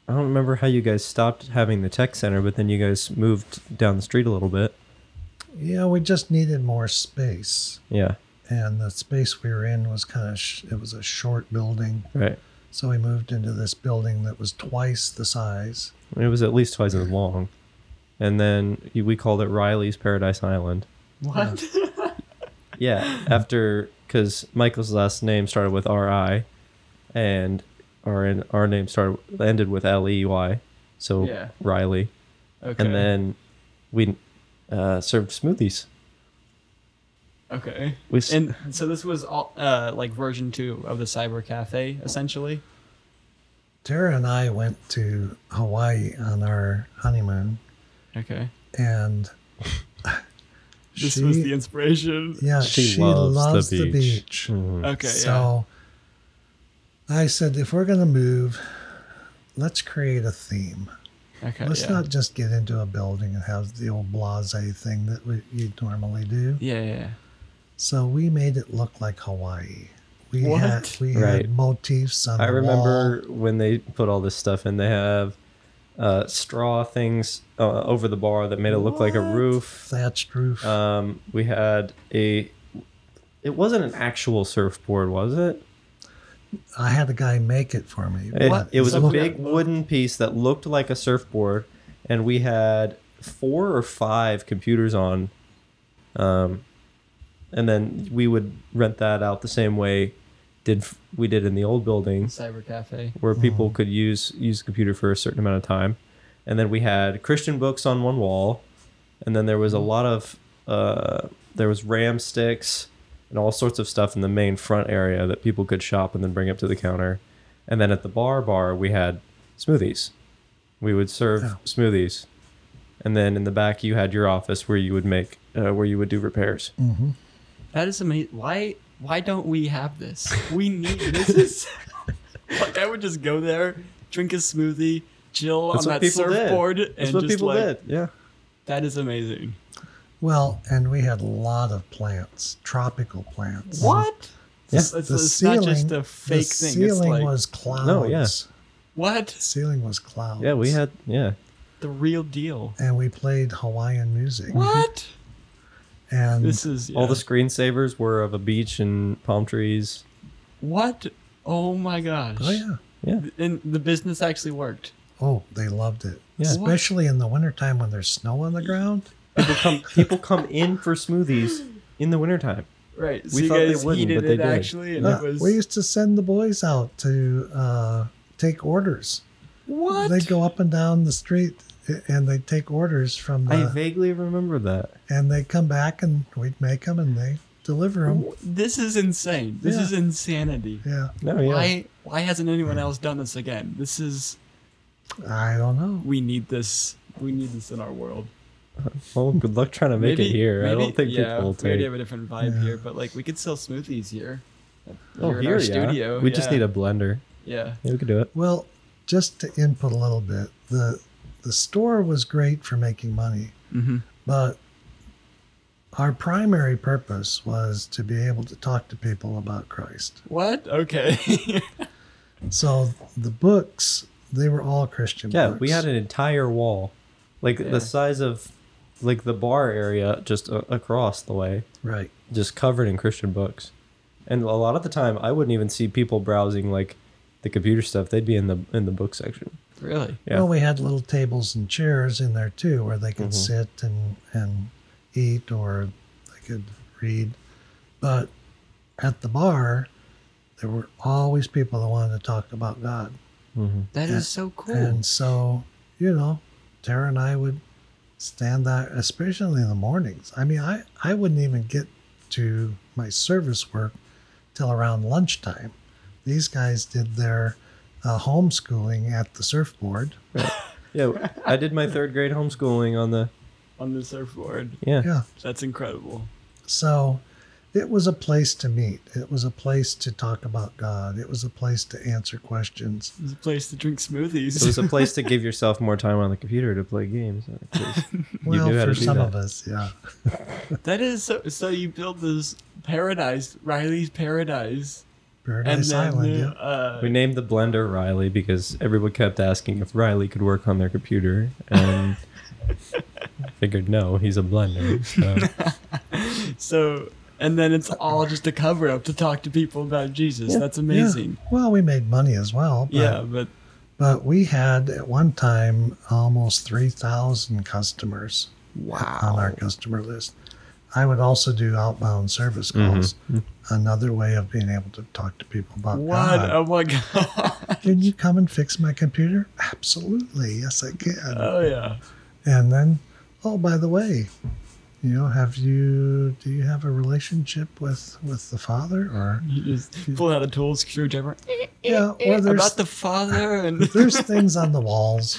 S1: I don't remember how you guys stopped having the tech center, but then you guys moved down the street a little bit.
S3: Yeah, we just needed more space.
S1: Yeah,
S3: And the space we were in was kind of, it was a short building.
S1: right.
S3: So we moved into this building that was twice the size.
S1: It was at least twice as long. And then we called it Riley's Paradise Island.
S2: What?
S1: Yeah, after, because Michael's last name started with R-I, and our name ended with L-E-Y, so
S2: Yeah.
S1: Riley.
S2: Okay.
S1: And then we served smoothies.
S2: Okay.
S1: We
S2: And so this was all like version 2 of the Cyber Cafe, essentially.
S3: Tara and I went to Hawaii on our honeymoon,
S2: Okay.
S3: and
S2: This was the inspiration.
S3: yeah, she loves the beach.
S1: Mhm.
S2: Okay.
S3: So I said, if we're going to move, let's create a theme.
S2: yeah. Okay.
S3: Let's
S2: yeah.
S3: not just get into a building and have the old blasé thing that you'd normally do.
S2: Yeah.
S3: So we made it look like Hawaii. We
S2: What?
S3: had
S1: Right.
S3: motifs on
S1: I
S3: the
S1: remember
S3: wall.
S1: when they put all this stuff in, they have straw things over the bar that made it look like a
S2: What?
S1: roof.
S3: Thatched roof.
S1: We had it wasn't an actual surfboard, was it?
S3: I had a guy make it for me.
S1: It was a
S2: So-
S1: big wooden piece that looked like a surfboard, and we had 4 or 5 computers on. And then we would rent that out the same way we did in the old building,
S2: Cyber Cafe.
S1: where people could use the computer for a certain amount of time. And then we had Christian books on one wall, and then there was a lot of there was RAM sticks and all sorts of stuff in the main front area that people could shop and then bring up to the counter. And then at the bar we had smoothies. We would serve
S3: Oh.
S1: smoothies, and then in the back you had your office where you would make where you would do repairs.
S3: Hmm.
S2: That is amazing. Why don't we have this? We need this. Is like I would just go there, drink a smoothie, chill
S1: That's
S2: on
S1: what
S2: that
S1: people did.
S2: surfboard,
S1: That's
S2: and
S1: what
S2: just
S1: people
S2: like
S1: did. Yeah.
S2: that is amazing.
S3: Well, and we had a lot of plants, tropical plants.
S2: What?
S1: Yeah.
S2: It's not just a fake
S3: the
S2: thing. It's
S3: ceiling
S2: like
S3: was clouds.
S1: No, yeah.
S2: what?
S3: The ceiling was clouds.
S1: Yeah, we had
S2: The real deal.
S3: And we played Hawaiian music.
S2: What?
S3: And
S2: This is
S1: all the
S2: yeah.
S1: screensavers were of a beach and palm trees.
S2: What? Oh my gosh.
S3: oh yeah.
S1: Yeah.
S2: And the business actually worked.
S3: Oh, they loved it.
S1: Yeah.
S3: Especially in the wintertime when there's snow on the ground.
S1: People come in for smoothies in the wintertime.
S2: Right. So
S1: We
S2: you
S1: thought they
S2: guys
S1: wouldn't,
S2: heated
S1: but they
S2: it
S1: did.
S2: actually, and
S3: Yeah,
S2: it was
S3: we used to send the boys out to take orders.
S2: what?
S3: They'd go up and down the street and they'd take orders from
S1: I
S3: the,
S1: vaguely remember that.
S3: and they'd come back and we'd make them and they deliver them.
S2: This is insane. This
S3: Yeah.
S2: is insanity.
S3: Yeah,
S1: No, yeah.
S2: Why hasn't anyone else done this again? This is
S3: I don't know.
S2: we need this. We need this in our world.
S1: Well, good luck trying to make it here. I don't think people will
S2: we already
S1: take.
S2: have a different vibe
S3: Yeah.
S2: here, but like we could sell smoothies here.
S1: Oh,
S2: Here in
S1: here,
S2: our
S1: yeah.
S2: studio.
S1: We just
S2: yeah.
S1: need a blender.
S2: Yeah.
S1: Yeah, we could do it.
S3: Well, just to input a little bit, the store was great for making money,
S2: Mm-hmm.
S3: but our primary purpose was to be able to talk to people about Christ.
S2: What? Okay.
S3: So the books, they were all Christian
S1: Yeah,
S3: books.
S1: we had an entire wall, like
S2: Yeah.
S1: the size of, like the bar area, just across the way,
S3: Right.
S1: just covered in Christian books. And a lot of the time, I wouldn't even see people browsing like the computer stuff. They'd be in the book section.
S2: really?
S1: Yeah.
S3: Well, we had little tables and chairs in there too, where they could
S1: Mhm.
S3: sit and eat or they could read. But at the bar, there were always people that wanted to talk about God.
S1: Mm-hmm.
S2: That is so cool.
S3: And so, Tara and I would stand there, especially in the mornings. I mean, I wouldn't even get to my service work till around lunchtime. These guys did their homeschooling at the surfboard.
S1: Yeah, I did my 3rd grade homeschooling on the.
S2: On the surfboard.
S1: Yeah.
S3: Yeah.
S2: That's incredible.
S3: So it was a place to meet. It was a place to talk about God. It was a place to answer questions.
S2: It's a place to drink smoothies.
S1: It was a place to give yourself more time on the computer to play games. 'Cause
S3: Well,
S1: knew how to
S3: for
S1: do
S3: some
S1: that.
S3: of us, yeah.
S2: That is so. So you build this paradise, Riley's Paradise,
S3: Paradise Island, yeah.
S1: We named the blender Riley because everyone kept asking if Riley could work on their computer, and figured no, he's a blender.
S2: So, and then it's all just a cover up to talk to people about Jesus. That's amazing.
S3: Yeah. Well, we made money as well. But we had at one time almost 3,000 customers on our customer list. I would also do outbound service calls. Another way of being able to talk to people about God.
S2: Oh my God.
S3: Can you come and fix my computer? Absolutely. Yes, I can.
S2: Oh yeah.
S3: And then, oh, by the way, do you have a relationship with the Father, or
S2: You just pull out a tool, screwdriver.
S3: yeah, or there's
S2: About the Father and
S3: there's things on the walls,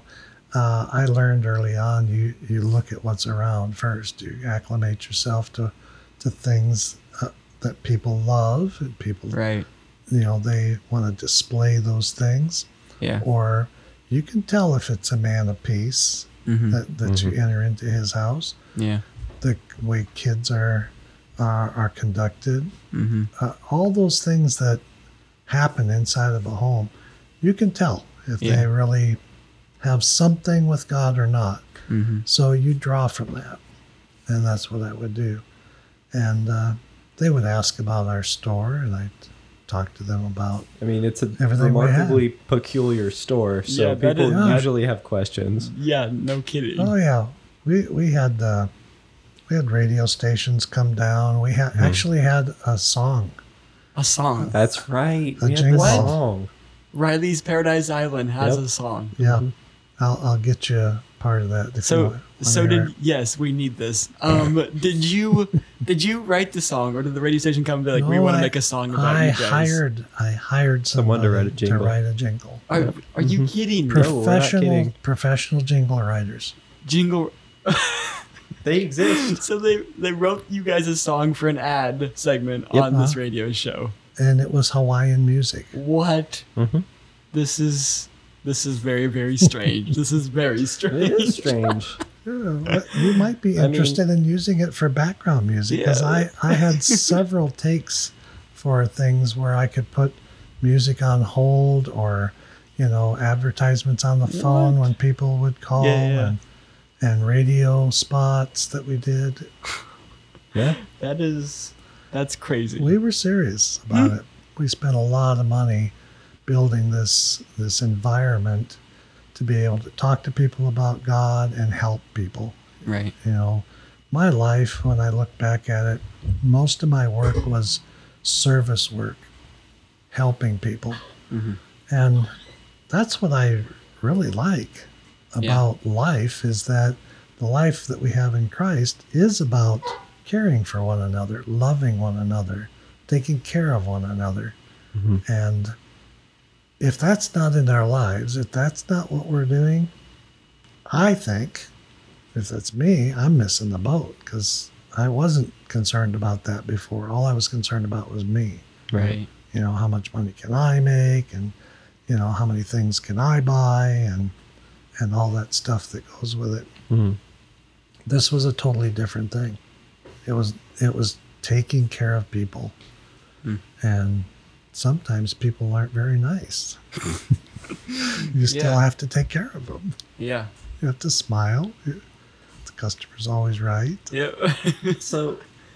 S3: I learned early on, you look at what's around first. You acclimate yourself to things that people love, and people,
S2: right.
S3: They want to display those things.
S2: Yeah.
S3: Or you can tell if it's a man of peace that you enter into his house.
S2: Yeah.
S3: The way kids are conducted, all those things that happen inside of a home, you can tell if they really have something with God or not. So you draw from that, and that's what I would do. And they would ask about our store, and I'd talk to them about.
S1: I mean, it's a
S3: everything
S1: remarkably peculiar store, so people usually have questions.
S2: Yeah, no kidding.
S3: Oh yeah, we had radio stations come down. We actually had a song.
S2: A song.
S1: That's right.
S3: A
S1: We had the
S3: jingle.
S1: song.
S2: Riley's Paradise Island has a song.
S3: Yeah, I'll get you part of that.
S2: Yes, we need this. Did you write the song, or did the radio station come and be like, we want to make a song about you guys?
S3: I hired someone
S1: to write a
S3: jingle.
S2: Are you kidding?
S3: Professional jingle writers.
S2: Jingle.
S1: They exist.
S2: So they wrote you guys a song for an ad segment on this radio show.
S3: And it was Hawaiian music.
S2: What? This is very, very strange. This is very strange.
S1: It is strange.
S3: You might be interested in using it for background music, because I had several takes for things where I could put music on hold, or advertisements on the phone when people would call, and radio spots that we did.
S1: Yeah,
S2: that's crazy.
S3: We were serious about it. We spent a lot of money building this environment to be able to talk to people about God and help people.
S2: Right.
S3: My life, when I look back at it, most of my work was service work, helping people. And that's what I really like about life, is that the life that we have in Christ is about caring for one another, loving one another, taking care of one another. And if that's not in our lives, if that's not what we're doing, I think, if that's me, I'm missing the boat, because I wasn't concerned about that before. All I was concerned about was me.
S2: Right.
S3: How much money can I make, and how many things can I buy, and all that stuff that goes with it. This was a totally different thing. It was taking care of people, and sometimes people aren't very nice. You still have to take care of them.
S2: Yeah.
S3: You have to smile. The customer's always right.
S2: Yeah.
S1: So,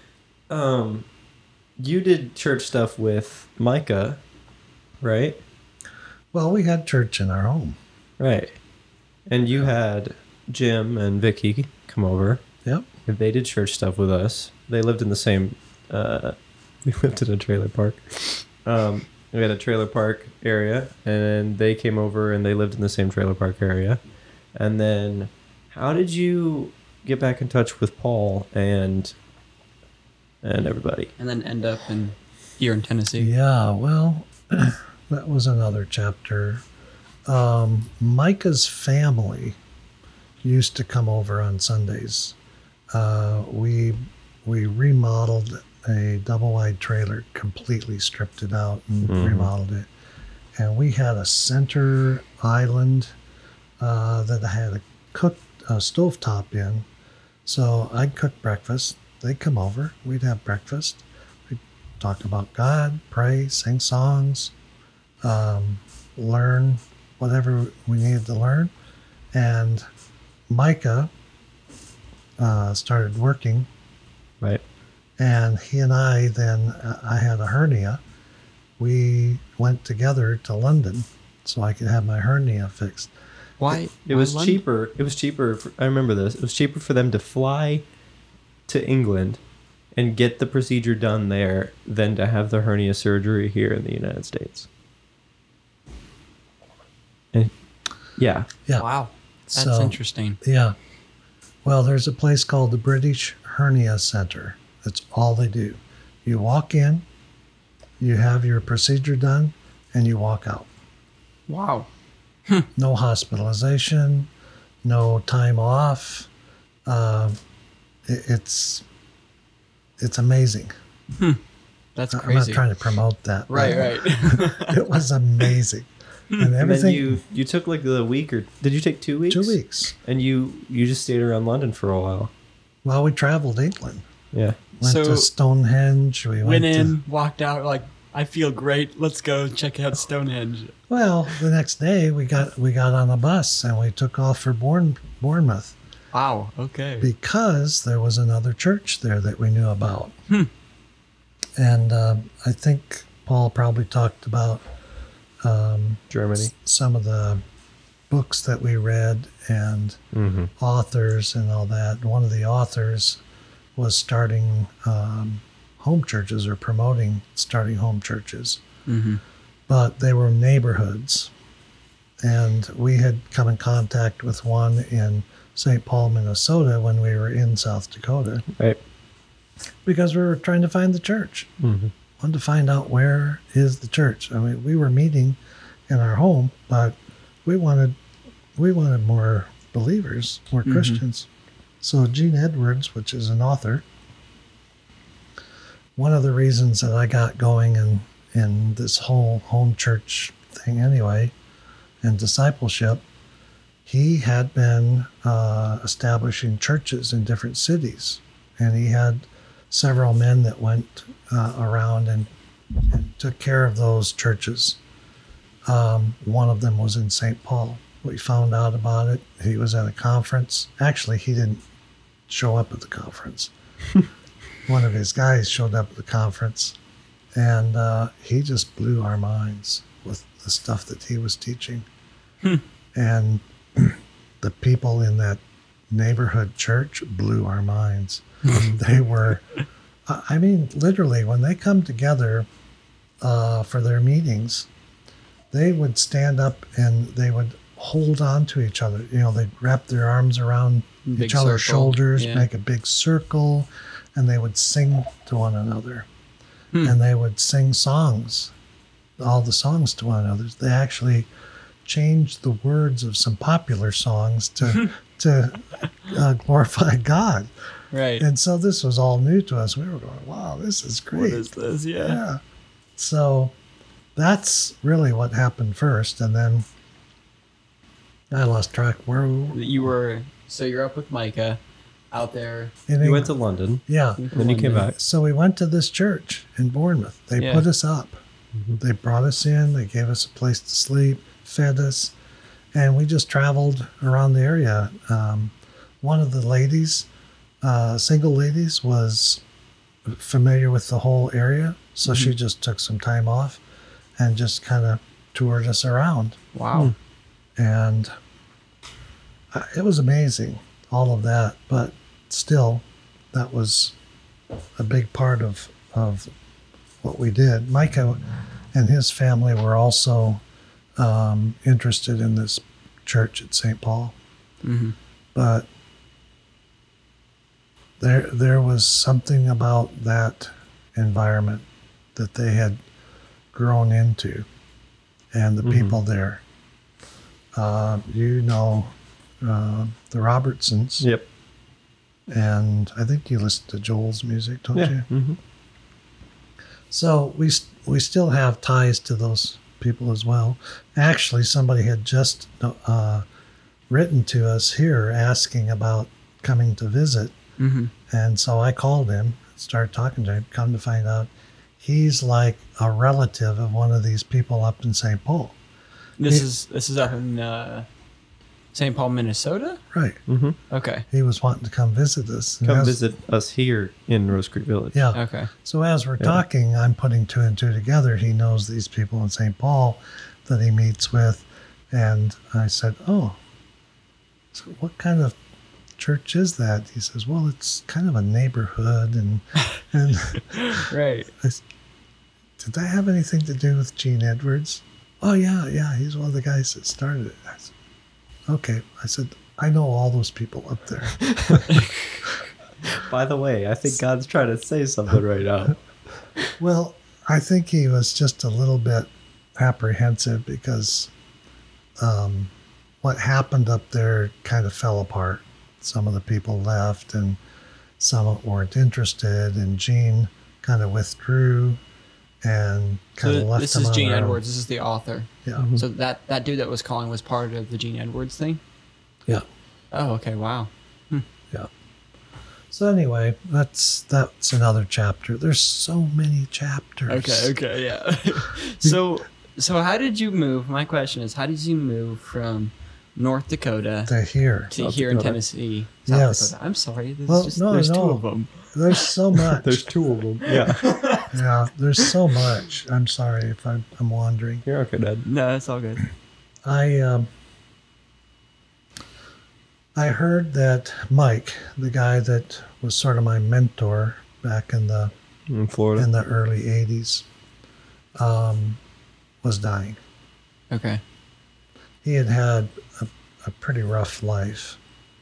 S1: you did church stuff with Micah, right?
S3: Well, we had church in our home.
S1: Right. And you had Jim and Vicky come over.
S3: Yep.
S1: They did church stuff with us. They lived in the same, we lived in a trailer park. We had a trailer park area, and they came over and they lived in the same trailer park area. And then how did you get back in touch with Paul and everybody?
S2: And then end up here in Tennessee.
S3: Yeah, well, that was another chapter. Micah's family used to come over on Sundays. We remodeled a double-wide trailer, completely stripped it out and remodeled it. And we had a center island that I had a stovetop in. So I'd cook breakfast. They'd come over. We'd have breakfast. We'd talk about God, pray, sing songs, learn whatever we needed to learn. And Micah started working,
S1: Right.
S3: and he and I then, I had a hernia. We went together to London so I could have my hernia fixed.
S2: Why?
S1: It was
S2: why London?
S1: cheaper. It was cheaper. I remember this. It was cheaper for them to fly to England and get the procedure done there than to have the hernia surgery here in the United States. And yeah,
S3: Yeah.
S2: Wow. That's
S3: So-
S2: interesting.
S3: Yeah. Well, there's a place called the British Hernia Center. That's all they do. You walk in, you have your procedure done, and you walk out.
S2: Wow.
S3: No hospitalization, no time off. It's amazing.
S2: That's
S3: I'm not
S2: crazy.
S3: trying to promote that.
S2: Right,
S3: but
S2: right.
S3: It was amazing. And
S1: and then
S3: everything,
S1: you took like the week, or did you take 2 weeks?
S3: 2 weeks.
S1: And you just stayed around London for a while.
S3: Well, we traveled England.
S1: Yeah.
S3: Went
S2: So-
S3: to Stonehenge. We
S2: Went
S3: to,
S2: in, walked out, like, I feel great. Let's go check out Stonehenge.
S3: Well, the next day we got on a bus and we took off for Bournemouth
S2: Wow. Okay.
S3: because there was another church there that we knew about. And I think Paul probably talked about
S1: Germany.
S3: some of the books that we read and
S1: Mm-hmm.
S3: authors and all that. One of the authors was starting home churches or promoting starting home churches.
S2: Mm-hmm.
S3: But they were neighborhoods. And we had come in contact with one in St. Paul, Minnesota when we were in South Dakota
S1: Right.
S3: because we were trying to find the church.
S1: Mm-hmm.
S3: Wanted to find out where is the church. I mean, we were meeting in our home, but we wanted more believers, more Christians. So Gene Edwards, which is an author, one of the reasons that I got going in this whole home church thing anyway, and discipleship, he had been establishing churches in different cities. And he had several men that went around and took care of those churches. One of them was in St. Paul. We found out about it. He was at a conference. Actually, he didn't show up at the conference. One of his guys showed up at the conference, and he just blew our minds with the stuff that he was teaching. And the people in that neighborhood church blew our minds. They were, I mean, literally, when they come together for their meetings, they would stand up and they would hold on to each other. You know, they'd wrap their arms around
S2: Big
S3: each other's
S2: circle.
S3: shoulders,
S2: Yeah.
S3: make a big circle, and they would sing to one another. And they would sing songs, all the songs to one another. They actually changed the words of some popular songs to glorify God.
S2: Right.
S3: And so this was all new to us. We were going, wow, this is great.
S2: What is this? Yeah.
S3: Yeah. So that's really what happened first. And then I lost track. Where
S2: You were, so you're up with Micah out there.
S1: You went to London,
S3: Yeah.
S1: then you came
S2: London.
S1: back.
S3: So we went to this church in Bournemouth. They
S2: Yeah.
S3: put us up. They brought us in. They gave us a place to sleep, fed us, and we just traveled around the area. One of the ladies, single ladies, was familiar with the whole area, so she just took some time off and just kind of toured us around.
S2: Wow.
S3: And it was amazing, all of that. But still, that was a big part of what we did. Micah and his family were also interested in this church at St. Paul.
S2: Mm-hmm.
S3: But there was something about that environment that they had grown into, and the people there. The Robertsons,
S1: Yep.
S3: and I think you listen to Joel's music, don't
S1: Yeah.
S3: you?
S1: Mm-hmm.
S3: So we still have ties to those people as well. Actually, somebody had just written to us here asking about coming to visit,
S2: Mm-hmm.
S3: and so I called him, started talking to him. Come to find out, he's like a relative of one of these people up in St. Paul.
S2: This is up in St. Paul, Minnesota?
S3: Right.
S1: Mm-hmm.
S2: Okay.
S3: He was wanting to come visit us. And
S1: Come
S3: as-
S1: visit us here in Rose Creek Village.
S3: Yeah.
S2: Okay.
S3: So as we're talking, I'm putting two and two together. He knows these people in St. Paul that he meets with. And I said, oh, so what kind of church is that? He says, well, it's kind of a neighborhood. And
S2: Right.
S3: did that have anything to do with Gene Edwards? Oh, yeah. He's one of the guys that started it. I said, okay. I said, I know all those people up there.
S1: By the way, I think God's trying to say something right now.
S3: Well, I think he was just a little bit apprehensive because what happened up there kind of fell apart. Some of the people left and some weren't interested, and Gene kind of withdrew and kind of
S2: So
S3: left
S2: this
S3: them
S2: is
S3: on
S2: Gene
S3: their own.
S2: Edwards. This is the author.
S3: Yeah.
S2: So that dude that was calling was part of the Gene Edwards thing?
S3: Yeah.
S2: Oh, okay. Wow.
S3: Yeah. So anyway, that's another chapter. There's so many chapters.
S2: Okay, yeah. so how did you move? My question is, how did you move from North Dakota
S3: To here.
S2: to
S1: South
S2: here in
S1: Dakota.
S2: Tennessee? South
S3: Yes.
S2: Dakota. I'm sorry. There's
S3: Well,
S2: there's
S3: no.
S2: two of them.
S3: There's so much.
S1: There's two of them. Yeah.
S3: Yeah, there's so much. I'm sorry if I'm wandering.
S1: You're okay, Dad.
S2: No, it's all good.
S3: I heard that Mike, the guy that was sort of my mentor back in the
S1: In Florida.
S3: early '80s, was dying.
S2: Okay.
S3: He had a pretty rough life.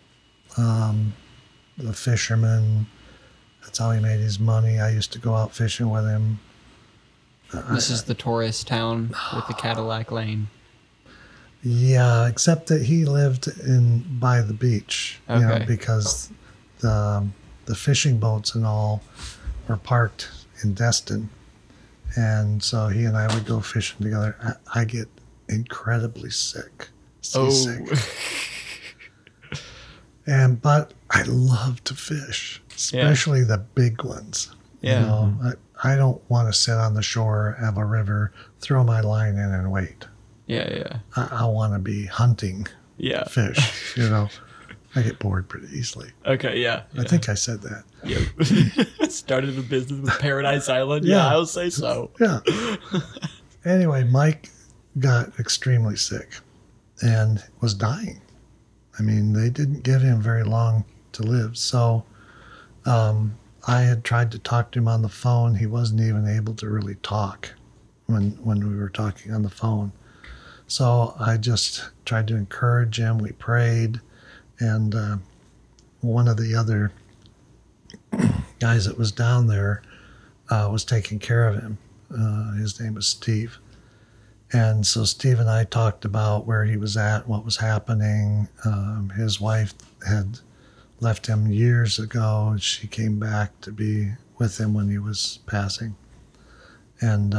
S3: The fisherman, that's how he made his money. I used to go out fishing with him.
S2: This is the tourist town with the Cadillac Lane.
S3: Yeah, except that he lived by the beach,
S2: Okay.
S3: because the fishing boats and all were parked in Destin, and so he and I would go fishing together. I get incredibly seasick, but I love to fish, especially the big ones.
S2: Yeah.
S3: You know, I don't want to sit on the shore, have a river, throw my line in, and wait.
S2: Yeah.
S3: I want to be hunting
S2: Yeah.
S3: fish, I get bored pretty easily.
S2: Okay, yeah.
S3: I think I said that.
S2: Yep. Started a business with Paradise Island.
S3: Yeah.
S2: I'll say so.
S3: Yeah. Anyway, Mike got extremely sick and was dying. I mean, they didn't give him very long to live. So I had tried to talk to him on the phone. He wasn't even able to really talk when we were talking on the phone. So I just tried to encourage him. We prayed. And one of the other guys that was down there was taking care of him. His name was Steve. And so Steve and I talked about where he was at, what was happening. His wife had left him years ago. She came back to be with him when he was passing. And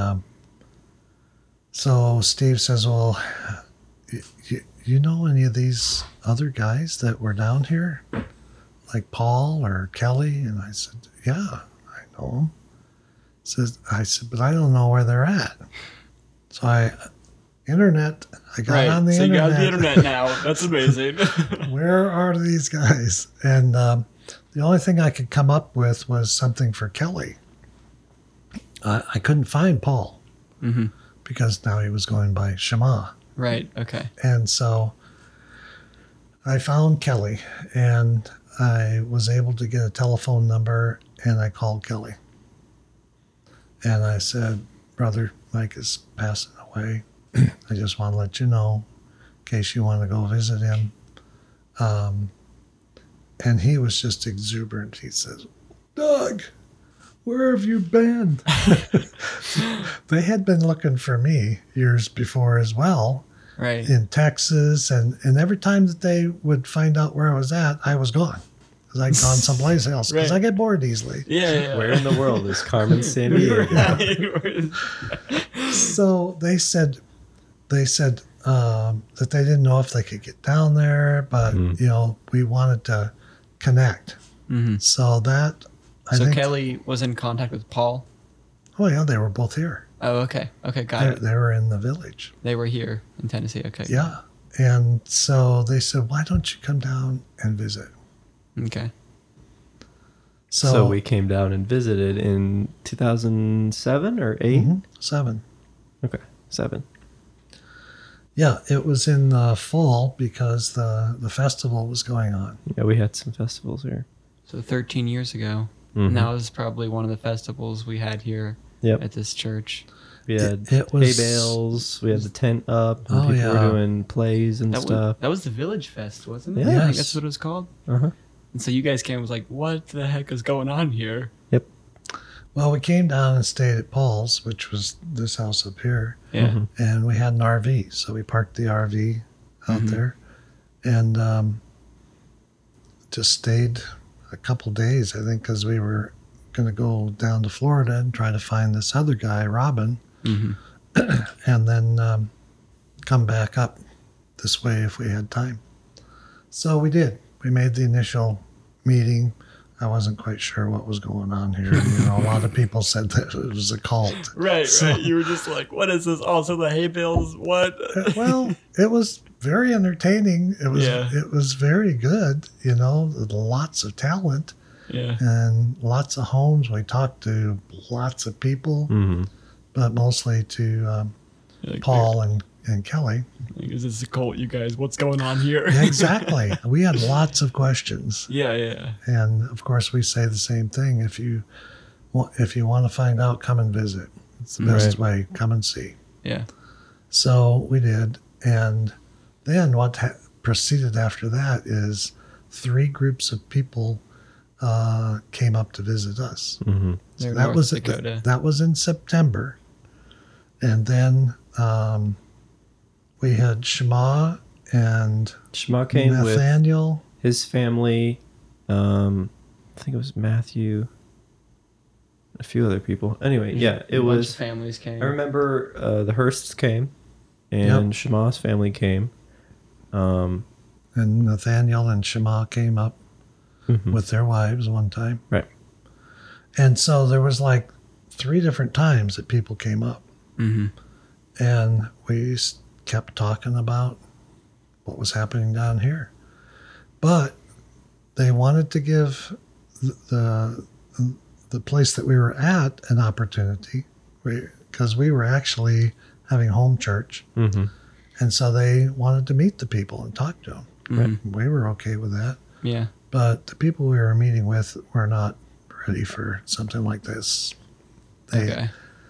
S3: so Steve says, well, you know any of these other guys that were down here? Like Paul or Kelly? And I said, yeah, I know them. I said, but I don't know where they're at. So I got on the
S2: so
S3: internet.
S2: you got the internet now. That's amazing.
S3: Where are these guys? And the only thing I could come up with was something for Kelly. I couldn't find Paul because now he was going by Shema.
S2: Right, okay.
S3: And so I found Kelly, and I was able to get a telephone number, and I called Kelly. And I said, Brother Mike is passing away. I just want to let you know in case you want to go visit him. And he was just exuberant. He says, Doug, where have you been? They had been looking for me years before as well.
S2: Right.
S3: In Texas, and every time that they would find out where I was at, I was gone because I'd gone someplace else because I get bored easily.
S2: Yeah.
S1: Where in the world is Carmen Sandiego?
S3: So they said that they didn't know if they could get down there, but we wanted to connect. So that I
S2: So
S3: think
S2: Kelly was in contact with Paul?
S3: Oh yeah, they were both here.
S2: Oh, okay. Okay, got it.
S3: They were in the village.
S2: They were here in Tennessee. Okay.
S3: Yeah. And so they said, why don't you come down and visit?
S2: Okay.
S1: So we came down and visited in 2007 or 8?
S3: Mhm, 7.
S1: Okay, 7.
S3: Yeah, it was in the fall because the festival was going on.
S1: Yeah, we had some festivals here.
S2: So 13 years ago.
S1: Mhm.
S2: And that was probably one of the festivals we had here
S1: Yep.
S2: at this church.
S1: We had
S3: It was-
S1: hay bales. We had the tent up. And
S3: Oh,
S1: people
S3: yeah.
S1: were doing plays and stuff.
S2: That was the Village Fest, wasn't it?
S1: Yeah.
S2: I think
S3: Yes.
S2: that's what it was called.
S1: Uh-huh.
S2: And so you guys came and was like, what the heck is going on here?
S1: Yep.
S3: Well, we came down and stayed at Paul's, which was this house up here,
S2: Yeah.
S1: Mhm.
S3: and we had an RV. So we parked the RV out
S2: Mhm.
S3: there and just stayed a couple days, I think, because we were going to go down to Florida and try to find this other guy, Robin,
S2: Mm-hmm.
S3: and then come back up this way if we had time. So we did. We made the initial meeting. I wasn't quite sure what was going on here. A lot of people said that it was a cult.
S2: Right,
S3: So-
S2: right. You were just like, what is this? Also the hay bales, what?
S3: Well, it was very entertaining.
S2: Yeah.
S3: It was very good. Lots of talent
S2: Yeah.
S3: and lots of homes. We talked to lots of people,
S1: Mhm.
S3: but mostly to
S2: Like,
S3: Paul and Kelly.
S2: like, is this a cult, you guys? What's going on here?
S3: Yeah, exactly. We had lots of questions.
S2: Yeah.
S3: And of course, we say the same thing. If you want to find out, come and visit. It's the best way. Come and see.
S2: Yeah.
S3: So we did. And then what proceeded after that is 3 groups of people came up to visit us.
S1: Mhm.
S3: So
S2: They're
S3: that
S2: North
S3: was
S2: Dakota.
S3: that was in September. And then we had Shema and
S1: Shema came with
S3: Nathaniel.
S1: his family. I think it was Matthew. A few other people. Anyway, yeah, it
S2: A bunch
S1: was.
S2: of families came.
S1: I remember the Hursts came, and Shema's family came.
S3: And Nathaniel and Shema came up
S1: Mhm.
S3: with their wives one time.
S1: Right.
S3: And so there was like 3 different times that people came up.
S2: Mm-hmm.
S3: And we kept talking about what was happening down here. But they wanted to give the place that we were at an opportunity because we were actually having home church.
S1: Mhm.
S3: And so they wanted to meet the people and talk to them.
S1: Right.
S3: We were okay with that.
S2: Yeah.
S3: But the people we were meeting with were not ready for something like this. They,
S2: Okay.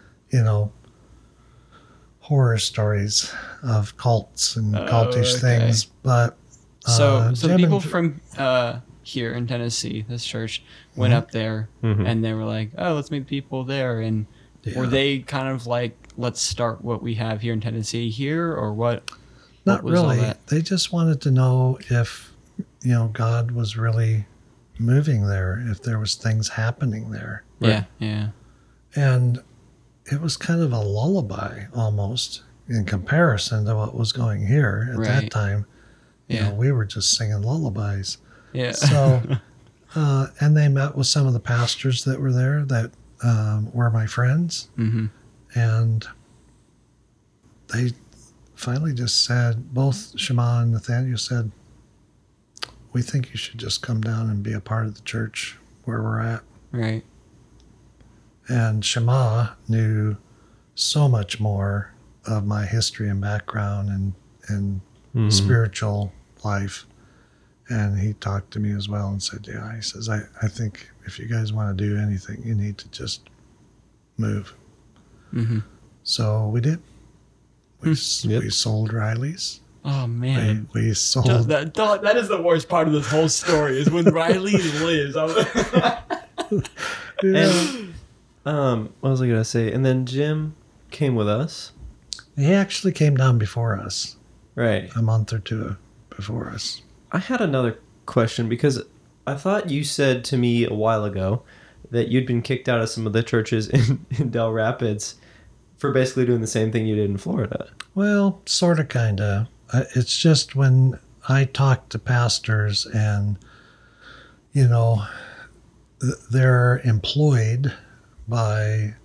S3: horror stories of cults and
S2: Oh,
S3: cultish
S2: okay.
S3: things. But
S2: So
S3: Jim
S2: people
S3: and-
S2: from here in Tennessee, this church, went up there
S1: Mhm.
S2: and they were like, oh, let's meet people there. And were
S3: Yeah.
S2: they kind of like, let's start what we have here in Tennessee here, or what?
S3: Not
S2: what was all
S3: really.
S2: that?
S3: They just wanted to know if God was really moving there, if there was things happening there.
S2: Yeah. Yeah.
S3: And it was kind of a lullaby almost in comparison to what was going here at that
S2: Right.
S3: time.
S2: Yeah.
S3: We were just singing lullabies.
S2: Yeah.
S3: So, and they met with some of the pastors that were there that were my friends.
S2: Mm-hmm.
S3: And they finally just said, both Shema and Nathaniel said, we think you should just come down and be a part of the church where we're at.
S2: Right.
S3: And Shema knew so much more of my history and background and
S1: Mhm.
S3: spiritual life. And he talked to me as well and said, yeah, he says, I think if you guys want to do anything, you need to just move.
S2: Mm-hmm.
S3: So we did. We
S1: Yep.
S3: sold Riley's.
S2: Oh man.
S3: We sold.
S2: That is the worst part of this whole story is when Riley lives.
S1: And what was I gonna say? And then Jim came with us.
S3: He actually came down before us,
S1: Right.
S3: a month or 2 before us.
S1: I had another question because I thought you said to me a while ago that you'd been kicked out of some of the churches in Del Rapids for basically doing the same thing you did in Florida.
S3: Well, sort of, kind of. It's just when I talk to pastors and, they're employed by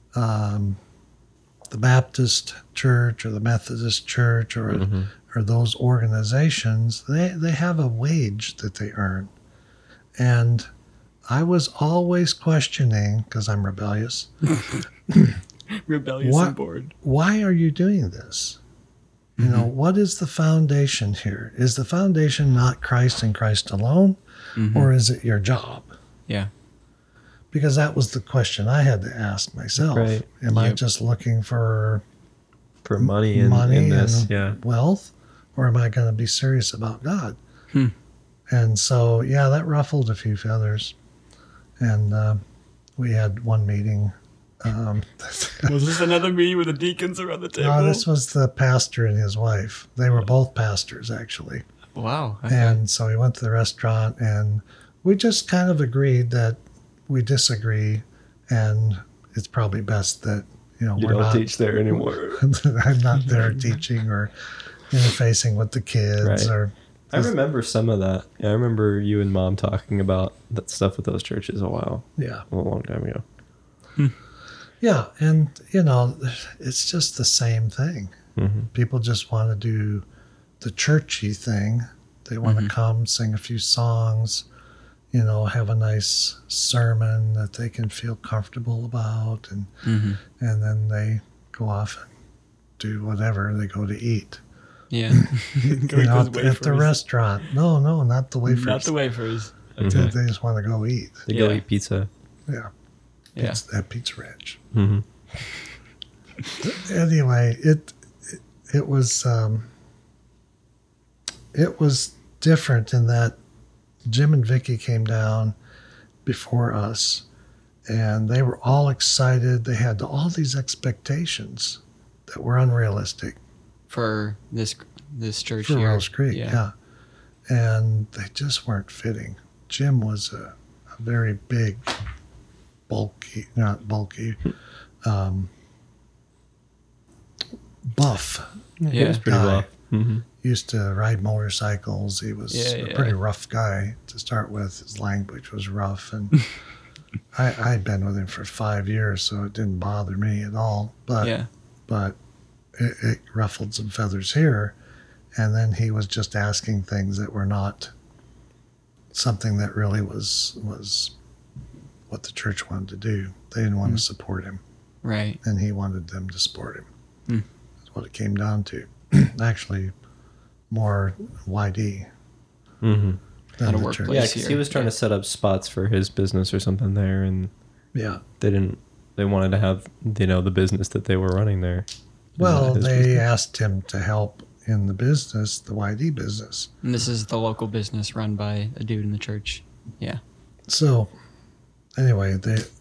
S3: the Baptist church or the Methodist church or those organizations, they have a wage that they earn. And I was always questioning, because I'm rebellious,
S2: Rebellious and bored.
S3: why are you doing this? You know, what is the foundation here? Is the foundation not Christ and Christ alone, or is it your job?
S2: Yeah.
S3: Because that was the question I had to ask myself.
S1: Right.
S3: Am I just looking for
S1: money in this.
S3: and
S1: Yeah.
S3: wealth, or am I going to be serious about God? And so, yeah, that ruffled a few feathers. And we had one meeting.
S2: Was this another meeting with the deacons around the table?
S3: No, this was the pastor and his wife. They were both pastors, actually.
S2: Wow. Okay.
S3: And so we went to the restaurant, and we just kind of agreed that we disagree, and it's probably best that, you know,
S1: You
S3: we're
S1: don't
S3: not
S1: teach there anymore.
S3: I'm not there teaching or interfacing with the kids.
S1: Right.
S3: Or
S1: I remember some of that. I remember you and Mom talking about that stuff with those churches a long time ago.
S3: Yeah, and you know, it's just the same thing. People just want to do the churchy thing. They want to come, sing a few songs, you know, have a nice sermon that they can feel comfortable about, and then they go off and do whatever. They go to eat.
S2: Yeah.
S3: You know, at the restaurant. No, not the wafers.
S2: Not the wafers.
S3: They just want to go eat.
S1: They go eat pizza.
S3: Yeah.
S2: Yeah.
S3: It's at Pizza Ranch.
S1: Mm-hmm.
S3: Anyway, it was different in that Jim and Vicky came down before us, and they were all excited. They had all these expectations that were unrealistic
S2: For this church
S3: for
S2: here.
S3: Rose Creek. Yeah. And they just weren't fitting. Jim was a very big, not bulky, buff.
S1: He was pretty
S3: guy.
S1: rough. Mm-hmm.
S3: Used to ride motorcycles. He was a pretty rough guy to start with. His language was rough, and I'd been with him for 5 years, so it didn't bother me at all. But it ruffled some feathers here, and then he was just asking things that were not something that really was what the church wanted to do. They didn't want to support him,
S2: Right.
S3: and he wanted them to support him. That's what it came down to. Actually, more YD
S1: Mm-hmm.
S3: than
S2: At a
S3: the
S2: workplace.
S3: church.
S1: Yeah,
S2: Place
S1: because
S2: here.
S1: he was trying to set up spots for his business or something there, and
S3: Yeah.
S1: they wanted to have, you know, the business that they were running there.
S3: Well,
S1: His
S3: they
S1: business.
S3: asked him to help in the business, the YD business.
S2: And this is the local business run by a dude in the church. Yeah.
S3: So, anyway,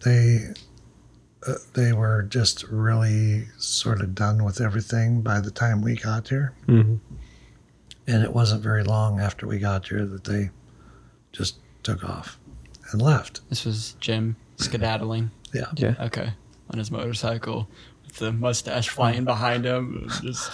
S3: they were just really sort of done with everything by the time we got here,
S1: Mm-hmm.
S3: and it wasn't very long after we got here that they just took off and left.
S2: This was Jim skedaddling.
S3: Yeah.
S1: Yeah.
S2: Okay. On his motorcycle with the mustache flying behind him. Just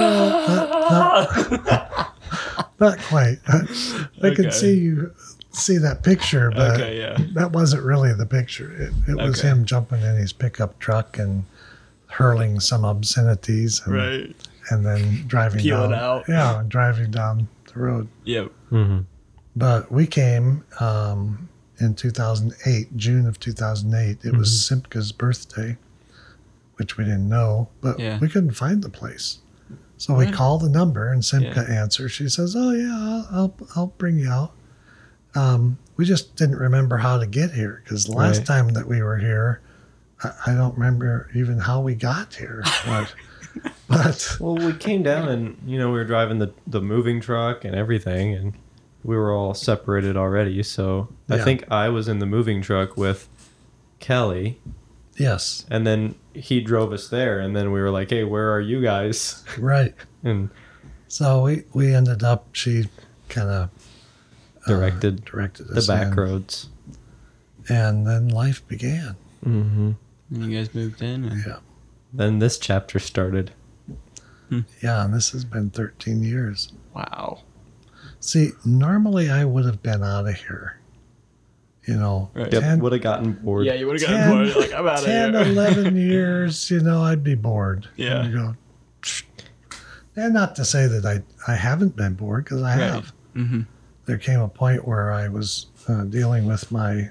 S3: Not quite. I
S2: Okay.
S3: can see that picture, but
S2: Okay, yeah.
S3: that wasn't really the picture. It was
S2: Okay.
S3: him jumping in his pickup truck and hurling some obscenities, and, and then driving
S2: Peeling
S3: down.
S2: out.
S3: Yeah, driving down the road.
S2: Yep.
S1: Mm-hmm.
S3: But we came in 2008, June of 2008. It was Simka's birthday, which we didn't know, but
S2: Yeah.
S3: we couldn't find the place. So we
S2: What?
S3: call the number, and Simka
S2: Yeah.
S3: answers. She says, "Oh yeah, I'll bring you out." We just didn't remember how to get here, because the last
S1: Right.
S3: time that we were here, I don't remember even how we got here. But
S1: Well, we came down and, you know, we were driving the moving truck and everything, and we were all separated already. So I
S3: Yeah.
S1: think I was in the moving truck with Kelly,
S3: yes,
S1: and then he drove us there, and then we were like, hey, where are you guys?
S3: right.
S1: And
S3: So we ended up. She kind of
S1: directed
S3: directed
S1: the
S3: us
S1: back
S3: in,
S1: roads.
S3: and then life began.
S1: Mm-hmm.
S2: And you guys moved in. And
S3: Yeah.
S1: Then this chapter started.
S3: Yeah, and this has been 13 years.
S2: Wow.
S3: See, normally I would have been out of here
S2: Right.
S1: Yep,
S3: 10,
S1: would have gotten bored.
S2: Yeah, you would have gotten bored. You're like, I'm out of
S3: 10
S2: here.
S3: 11 years, I'd be bored.
S2: Yeah.
S3: And you go, and not to say that I haven't been bored, because I
S2: Right.
S3: have.
S2: Mm-hmm.
S3: There came a point where I was dealing with my